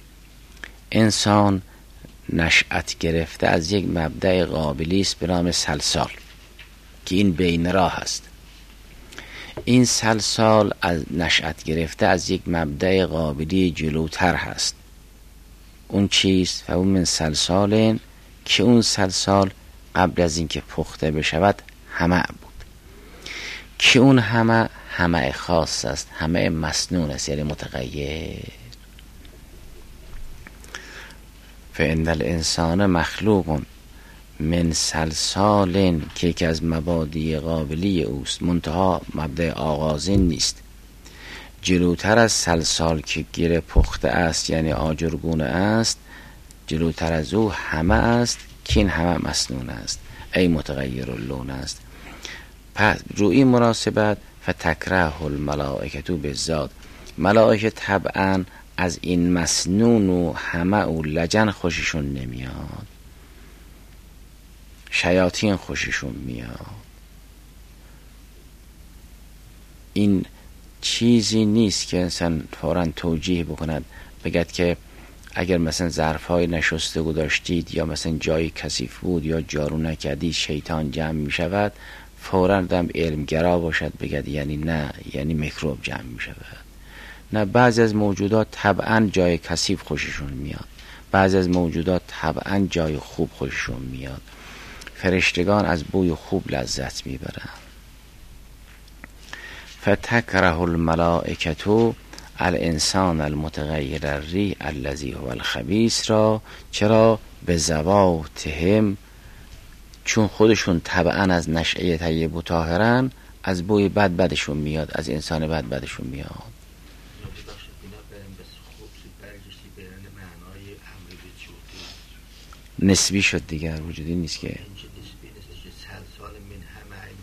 انسان نشأت گرفته از یک مبدأ قابلی است به نام سلسال که این بین راه است. این سلسال از نشأت گرفته از یک مبدأ قابلی جلوتر هست. اون چیست؟ و اون من سلسال، که اون سلسال قبل از اینکه پخته بشود همه بود، که اون همه خاص است، همه مسنون است، یعنی متغیر. فإن الانسان مخلوق من سلسال، که یکی از مبادی قابلی اوست، منتها مبدأ آغازین نیست. جلوتر از سلسال که گره پخته است، یعنی آجرگونه است، جلوتر از او همه است که این همه مسنون است، ای متغیر اللون است. پس روی مناسبت فتکره الملائکه بالذات، ملائکه طبعا از این مسنون و همه او لجن خوششون نمیاد، شیاطین خوششون میاد. این چیزی نیست که انسان فوراً توجیه بکند، بگد که اگر مثلا ظرفای نشسته گذاشتید یا مثلا جایی کثیف بود یا جارو نکردید شیطان جمع می شود، فوراً دم علمگرا باشد بگد یعنی نه، یعنی میکروب جمع می شود. نه، بعضی از موجودات طبعا جای کثیف خوششون میاد، بعضی از موجودات طبعا جای خوب خوششون میاد. فرشتگان از بوی خوب لذت میبرن. فتکره الملائکه الانسان المتغیر الریح الذی هو الخبیث را. چرا؟ به ذواتهم، چون خودشون طبعا از نشأه طیب و طاهرن، از بوی بدشون میاد، از انسان بدشون میاد. نسبی شد دیگر، وجودی نیست که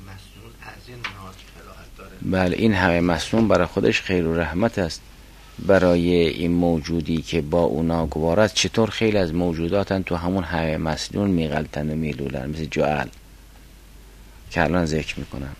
بله این همه مسنون برای خودش خیر و رحمت است برای این موجودی که با اونا گوار است. چطور خیلی از موجوداتن تو همون همه مسنون میغلطن و میلولن، مثل جعل که الان ذکر میکنم.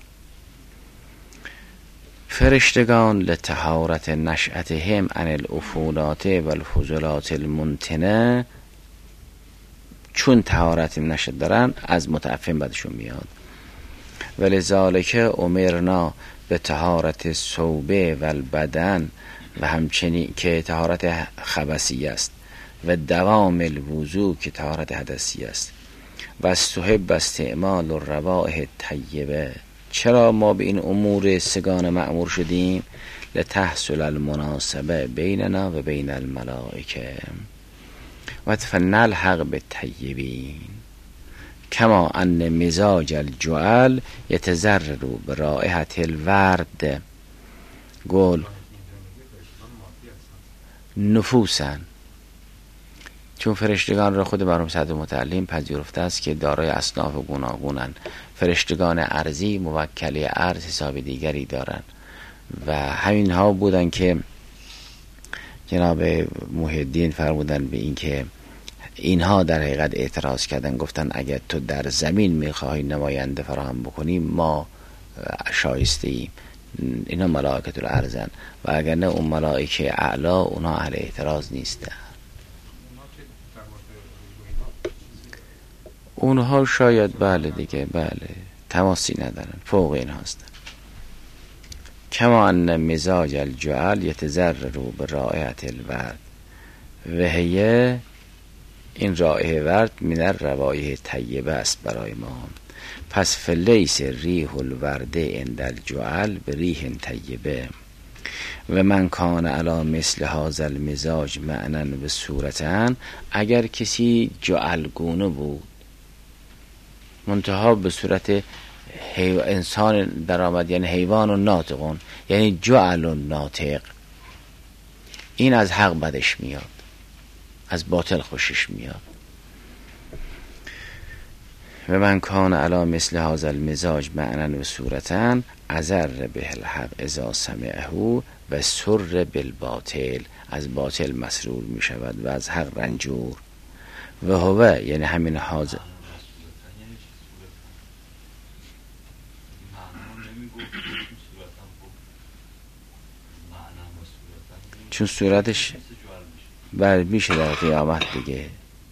فرشتگان لطهارت نشأتهم عن العفونات و الفضلات المنتنه، چون طهارت نشأت دارن از متعفن بدشون میاد. ولذالک امرنا به طهارت ثوبه و البدن، و همچنین که طهارت خبثی است، و دوام الوضو که طهارت حدثی است، و استحب استعمال الروائح الطیبه. چرا ما به این امور سگان مأمور شدیم؟ لتحصل المناسبه بیننا و بین الملائکه و فنلحق بالطیبین کما ان مزاج الجعل یتضرر برائحة الورد گل نفوسا. چون فرشتگان را خود مرحوم صدر متعلم پذیرفته است که دارای اصناف گوناگونند. فرشتگان ارضی موکل ارض حساب دیگری دارند و همین ها بودن که جناب محی الدین فرمودن به این که اینها در حقیقت اعتراض کردن، گفتن اگر تو در زمین میخواهی نماینده فراهم بکنی ما شایسته ایم. اینا ملائکت الارضن و اگر نه اون ملائکه اعلا اونها اهل اعتراض نیستن. اونها شاید بله دیگه بله تماسی ندارن، فوق این هستن. کما ان مزاج الجعل یتضرر برائحة الورد و هی، این رائحه ورد من الروائح طیبه است برای ما. پس فلیس ریح الورد عند الجعل به ریح طیبه و من کان علی مثل هذا المزاج معنی و صورتن. اگر کسی جعلگونه بود منتها به صورت انسان در آمد، یعنی حیوان و ناطقون، یعنی جعل و ناطق، این از حق بدش میاد، از باطل خوشش میاد. و من کان علی مثل هذا المزاج معنی و صورتن اضر به الحق اذا سمعه و سر بالباطل، از باطل مسرور می شود و از حق رنجور. و هو یعنی همین حاضر چون صورتش بر میشه در قیامت دیگه،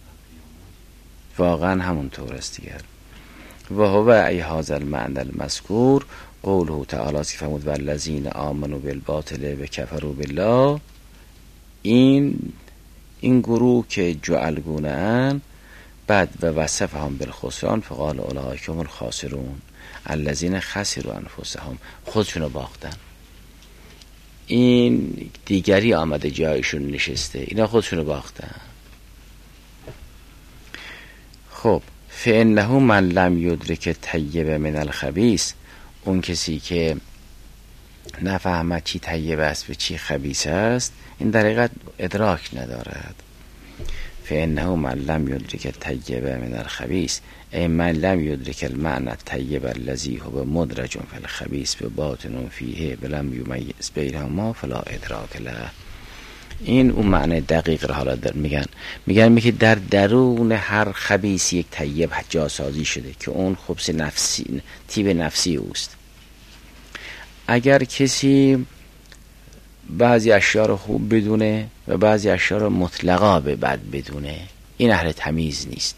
واقعا همونطور است دیگر. و هو ای هذا المعنى المذکور قوله تعالی که فرمود والذین آمنوا بالباطل و کفروا بالله. این گروه که جعلگونه ان بعد و وصفهم بالخسران فقال اولئک هم الخاسرون الذین خسروا انفسهم، خودشونو باختن. این دیگری آمده جایشون نشسته، اینا خودشونو باختن. خب فانه من لم یدرک طیب من الخبیث، اون کسی که نفهمد چی طیب است و چی خبیث است این در حقیقت ادراک ندارد. فانه من لم یدرک طیب من الخبیث ای من لم یدرک المعنى الطیب الذی هو مدرج فی الخبیث و باطن فیه ولم یمیز بینهما فلا ادراک له. این اون معنی دقیق را حالا میگن که در درون هر خبیث یک طیب جاسازی شده که اون خبث نفسی، تیب نفسی اوست. اگر کسی بعضی اشیاء رو خوب بدونه و بعضی اشیاء رو مطلقا به بد بدونه، این اهل تمیز نیست.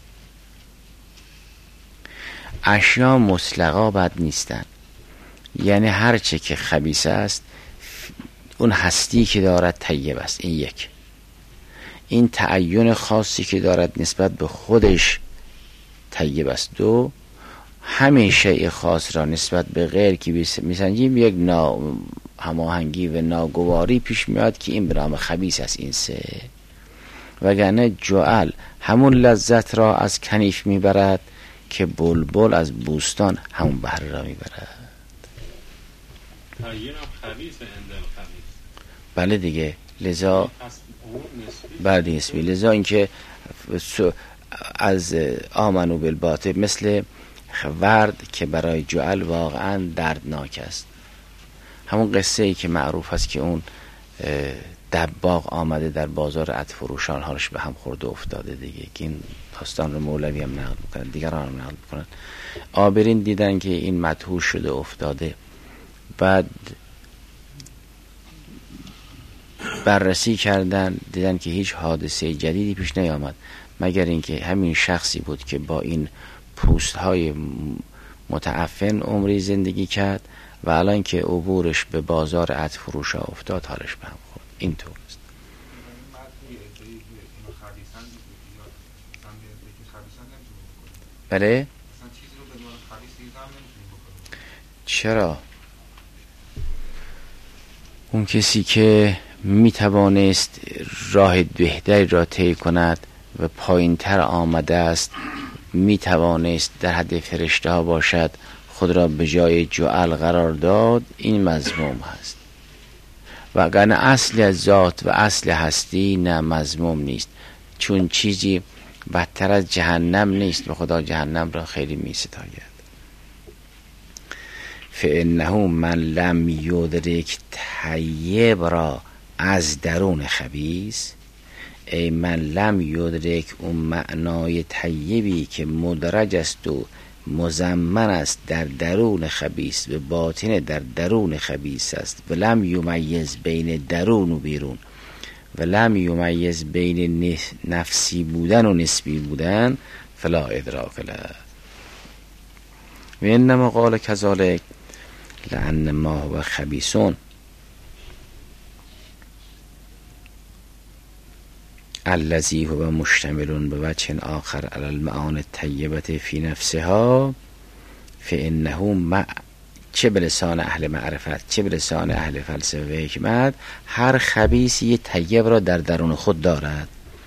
اشیاء مطلقا بد نیستن، یعنی هر چه که خبیث است اون هستی که دارد طیب است. این یک، این تعین خاصی که دارد نسبت به خودش طیب است. دو، همین شیء خاص را نسبت به غیر که میسنجیم یک هماهنگی و ناگواری پیش میاد که این به نام خبیث است. این سه. وگرنه جعل همون لذت را از کنیف میبرد که بلبل از بوستان همون بهره را میبرد. بله دیگه، لذا بعد نسبی، لذا اینکه از آمنو بالباطل مثل ورد که برای جعل واقعا دردناک است همون قصه ای که معروف است که اون دباغ آمده در بازار عطرفروشان، حالش به هم خورده افتاده دیگه، که این داستان رو مولوی هم نقل میکنن، دیگران هم نقل میکنن. آبرین دیدن که این مدهوش شده افتاده، بعد بررسی کردن دیدن که هیچ حادثه جدیدی پیش نیامد مگر اینکه همین شخصی بود که با این پوست های متعفن عمری زندگی کرد و الان که عبورش به بازار عطرفروشا افتاد حالش به هم خورد. این طور است. بله؟ چرا؟ اون کسی که می توانست راه بهتری را طی کند و پایین تر آمده است، می توانست در حد فرشته ها باشد، خود را به جای جعل قرار داد، این مذموم هست. و اگر اصل از ذات و اصل هستی نه مذموم نیست، چون چیزی بدتر از جهنم نیست و خدا جهنم را خیلی می ستاید. فإنه من لم یدرک طیب را از درون خبیث، ای من لم یدرک اون معنای طیبی که مدرج است و مزمن است در درون خبیث و باطن در درون خبیث است، و لم یمیز بین درون و بیرون، و لم یمیز بین نفسی بودن و نسبی بودن، فلا ادراک له. و انما قال کذالک لأن ما هو خبیثون الذی هو مشتمل به وجه آخر علی المعانی الطیبة فی نفسها، فانه چه به لسان اهل معرفت چه به لسان اهل فلسفه و حکمت، هر خبیثی یه طیب را در درون خود دارد.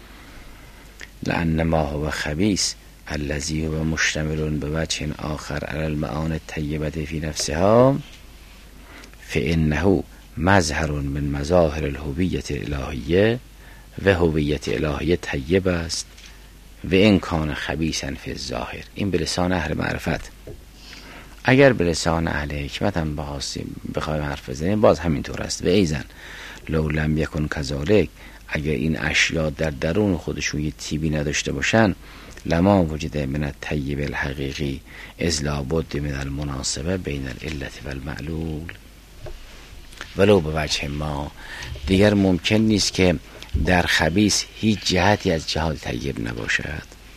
لأن ما هو خبیث الذی هو مشتمل به وجه آخر علی المعانی الطیبة فی نفسها، فانه مظهر من مظاهر الهویة الالهیه و هویت الهیه طیب است و این کان خبیثا فی الظاهر. این به لسان اهل معرفت. اگر به لسان اهل حکمت هم بخوایم حرف بزنیم باز همینطور است. و ایزن لو لم یکن کذالک، اگر این اشیا در درون خودشون یه تیبی نداشته باشن، لما وجد من الطیب الحقیقی اذ لا بد من المناسبه بین العلت و المعلول، ولو به وجه ما، دیگر ممکن نیست که در خبیث هیچ جهتی از جهات طیب نباشد.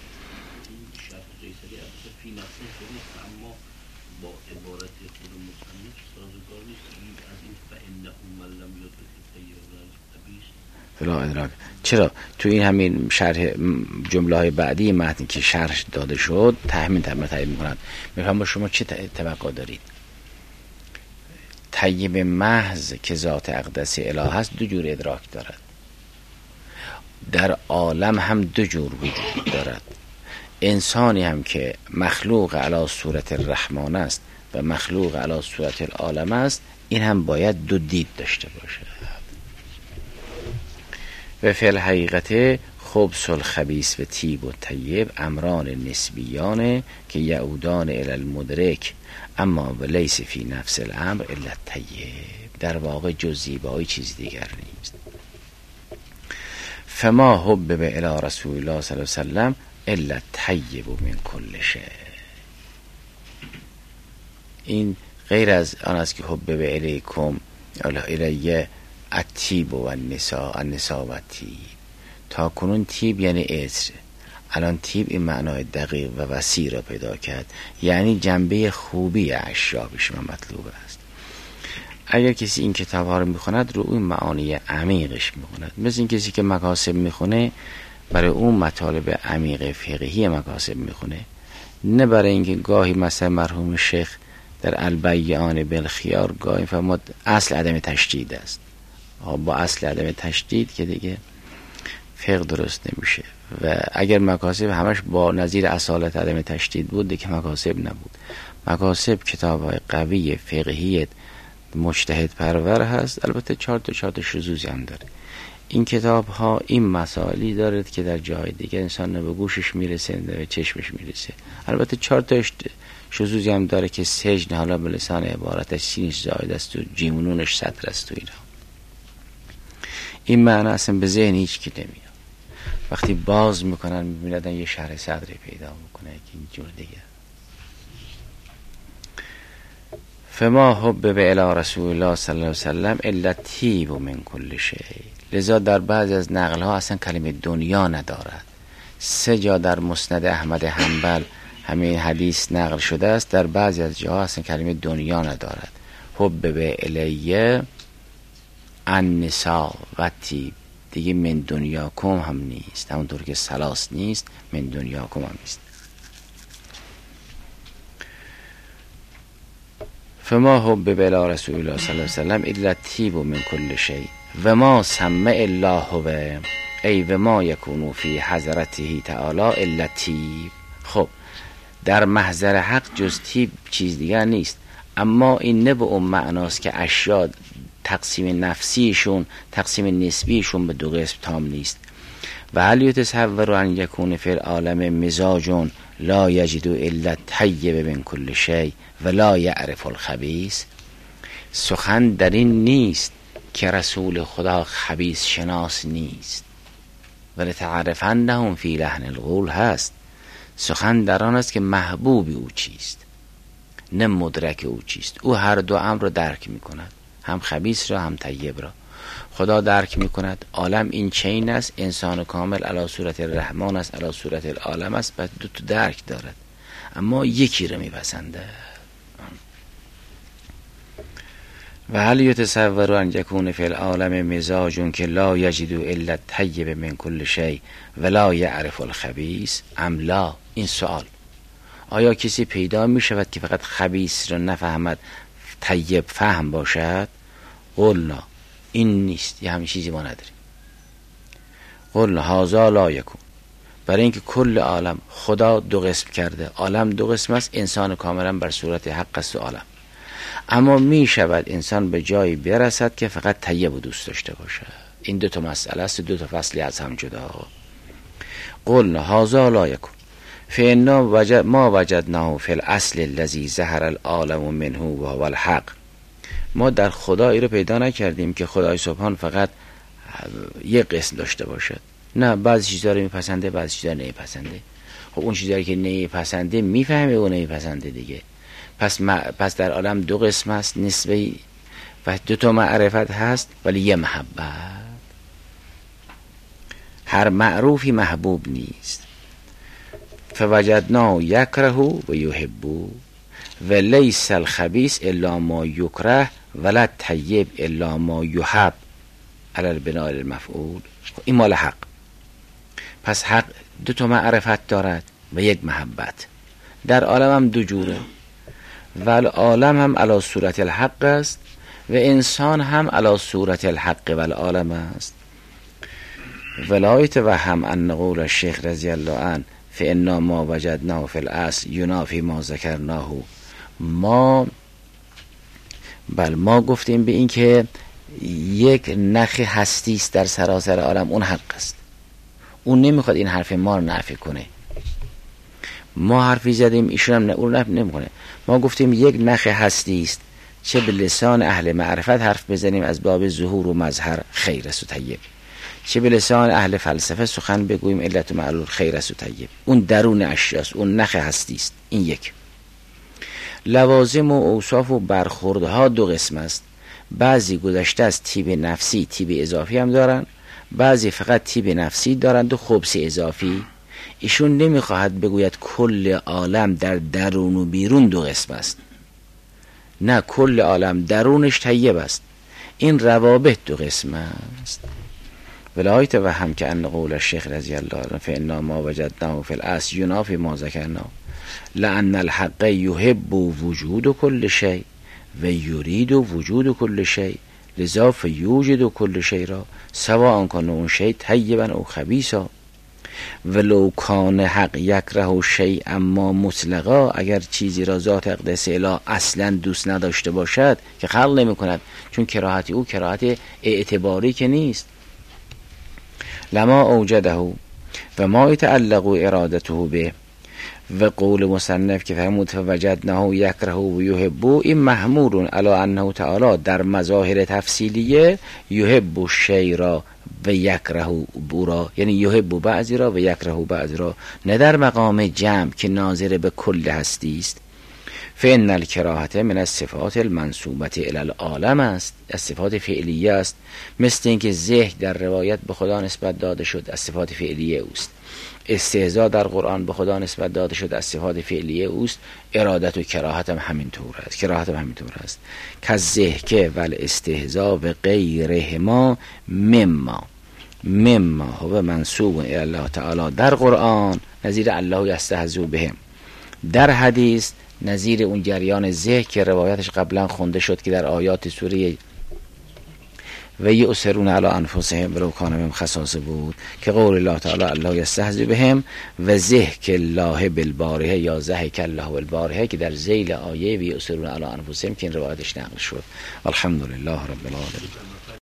فلا ادراک. چرا؟ تو این همین شرح جمله های بعدی متن که شرح داده شد تحمیل تایید میکنند. میفهم با شما چه توقع دارید؟ طیب محض که ذات اقدس اله هست دو جور ادراک دارد، در عالم هم دو جور وجود دارد. انسانی هم که مخلوق علی صورت الرحمن است و مخلوق علی صورت العالم است، این هم باید دو دید داشته باشد. و فی الحقیقت خبث الخبیث و طیب و طیب امران نسبیانه که یعودان الی المدرک، اما و لیس فی نفس الامر الا الطیب. در واقع جز زیبایی چیز دیگر نیست. فما حبب الی رسول الله صلی الله علیه وسلم الا الطیب من کل شیء. این غیر از آن است که حبب الیکم الیه الطیب و النساء و الطیب. تا کنون طیب یعنی عطر، الان طیب این معنای دقیق و وسیع را پیدا کرد، یعنی جنبه خوبی اشیا به شما مطلوب است. اگر کسی این کتاب ها رو میخوند رو این معانی عمیقش میخوند، مثل این کسی که مکاسب میخونه برای اون مطالب عمیق فقهی مکاسب میخونه، نه برای اینکه گاهی مثلا مرحوم شیخ در البیان بالخیار گاهی فرمود اصل عدم تشدید است. با اصل عدم تشدید که دیگه فقه درست نمیشه. و اگر مکاسب همش با نظیر اصالت عدم تشدید بود دیگه مکاسب نبود. مکاسب کتاب های قوی فقهی مجتهد پرور هست، البته چهار تا شذوذی هم داره. این کتاب ها این مسائلی دارد که در جای دیگه انسان نه به گوشش میرسه نه به چشمش میرسه. البته 4 تا شذوذی هم داره که سجن حالا به لسان عبارتش سینش زاید است و جیمونونش صدر است و اینا. این معنی اصلا به ذهن هیچ کی نمیاد. وقتی باز میکنن میبینن یه شرح صدری پیدا میکنه که اینجور دیگه. فما حب به الی رسول الله صلی الله علیه وسلم الا طیب من کل شیء. لذا در بعضی از نقل ها اصلا کلمه دنیا ندارد. 3 جا در مسند احمد حنبل همین حدیث نقل شده است، در بعضی از جاها اصلا کلمه دنیا ندارد. حب به الیه النساء و طیب دیگه من دنیا کم هم نیست، همونطور که سلاس نیست من دنیا کم هم نیست. فما حب به الی رسول الله صلی الله علیه وسلم الا طیب من کل شیء و ما سمع الله و ای و ما یکونو فی حضرته تعالی الا طیب. خب در محضر حق جز طیب چیز دیگر نیست، اما این نه به اون معناست که اشیاء تقسیم نفسیشون تقسیم نسبیشون به 2 قسم تام نیست. و هل یتصور ان یکون فی العالم مزاج لا یجد الا طیب من کل شیء و لا یعرف الخبیث. سخن در این نیست که رسول خدا خبیث شناس نیست، ولی تعرفنهم فی لحن القول هست. سخن در آن است که محبوب او چیست، نه مدرک او چیست. او هر 2 امر را درک می کند، هم خبیث را هم طیب را. خدا درک می کند عالم این چین است، انسان کامل علی صورت الرحمن است، علی صورت العالم است، پس 2 تا درک دارد، اما یکی را می پسنده. و هل یتصور ان یکون فی العالم مزاج که لا یجد الا طیب من کل شیء و لا یعرف الخبیث ام لا. این سوال، آیا کسی پیدا می شود که فقط خبیث را نفهمد طیب فهم باشد؟ قلنا این نیست، یه همین چیزی ما نداریم. قلنا هذا لا یکون، برای اینکه کل عالم خدا 2 قسم کرده، عالم 2 قسم است، انسان کاملا بر صورت حق است و عالم. اما می شود انسان به جایی برسد که فقط طیب و دوست داشته باشد. این 2 تا مسئله است، 2 تا فصلی از هم جدا. قلنا هذا لا یکون فإنا ما وجدناه فی الاصل الذی ظهر العالم منه و هو الحق. ما در خدا ای رو پیدا نکردیم که خدای سبحان فقط یک قسم داشته باشد. نه، بعضی چیزا رو میپسنده، بعضی چیزا نمیپسنده. خب اون چیزایی که نمیپسنده میفهمه و نمیپسنده دیگه. پس در عالم 2 قسم است، نسبی و 2 تا معرفت هست، ولی یه محبت. هر معروفی محبوب نیست. فوجدنا یکره و یحبو و لیس الخبیث الا ما یکره ولا طیب الا ما یحب علی البناء المفعول. این مال حق. پس حق 2 تا معرفت دارد و 1 محبت. در عالم هم 2 جوره، و العالم هم علی صورت الحق است و انسان هم علی صورت الحق و العالم است. ولایت و هم ان قول الشیخ رضی الله عنه فإنا ما وجدناه فی الاصل ینافی ما ذکرناه. ما گفتیم به این که یک نخ هستی است در سراسر عالم، اون حق است. اون نمیخواد این حرف ما رو نفی کنه. ما حرفی زدیم ایشون هم اون نفی نمیکنه. ما گفتیم یک نخ هستی است، چه به لسان اهل معرفت حرف بزنیم از باب ظهور و مظهر خیر است و طیب، چه به لسان اهل فلسفه سخن بگوییم علت و معلول خیر است و طیب. اون درون اشیاست، اون نخ هستی است. این 1. لوازم و اوصاف و برخوردها 2 قسم است. بعضی گذشته از طیب نفسی، طیب اضافی هم دارن، بعضی فقط طیب نفسی دارند و خبث اضافی. ایشون نمیخواهد بگوید کل عالم در درون و بیرون 2 قسم است. نه، کل عالم درونش طیب است. این روابط 2 قسم است. ولایت و هم که ان قول الشیخ رضی الله عنه فإنا ما وجدناه فی الاصل ینافی ما ذکرناه لأن الحق یحب وجود کل شیء و یرید وجود کل شیء لذا فیوجد کل شیء را سواء کان اون شیء طیبا او خبیثا. ولو کان حق یکره شیء اما مطلقا، اگر چیزی را ذات اقدس اله اصلا دوست نداشته باشد که خلق نمی کند، چون کراهت او کراهت اعتباری که نیست. لما اوجده و ما یتعلق ارادته به و قول مصنف که فرمود فوجدناه یکره و یحب، این محمول علی انه تعالی در مظاهر تفصیلیه یحب الشیء را و یکره بورا، یعنی یحب بعضی را و یکره بعضی را، نه در مقام جمع که ناظر به کل هستی است. فإن الکراهة من الصفات المنسوبة الی العالم است، از صفات فعلیه است، مثل اینکه ذهن در روایت به خدا نسبت داده شد، از صفات فعلیه اوست. استهزاء در قرآن به خدا نسبت داده شد، از صفات فعلیه اوست. ارادت و کراهت هم همینطور است، کراهت هم همینطور است. کالضحک و الاستهزاء و غیرهما مما هو منسوب الی الله تعالی در قرآن نظیر الله یستهزئ بهم، در حدیث نظیر اون جریان ضحک که روایتش قبلا خونده شد که در آیات سوره و یؤثرون علی انفسهم ولو کان بهم خصاصه بود، که قول الله تعالی الله یستهزئ بهم و ضحک الله بالبارحه یا ضحک الله بالبارحه که در ذیل آیه و یؤثرون علی انفسهم که این روایتش نقل شد. الحمدلله رب العالمین.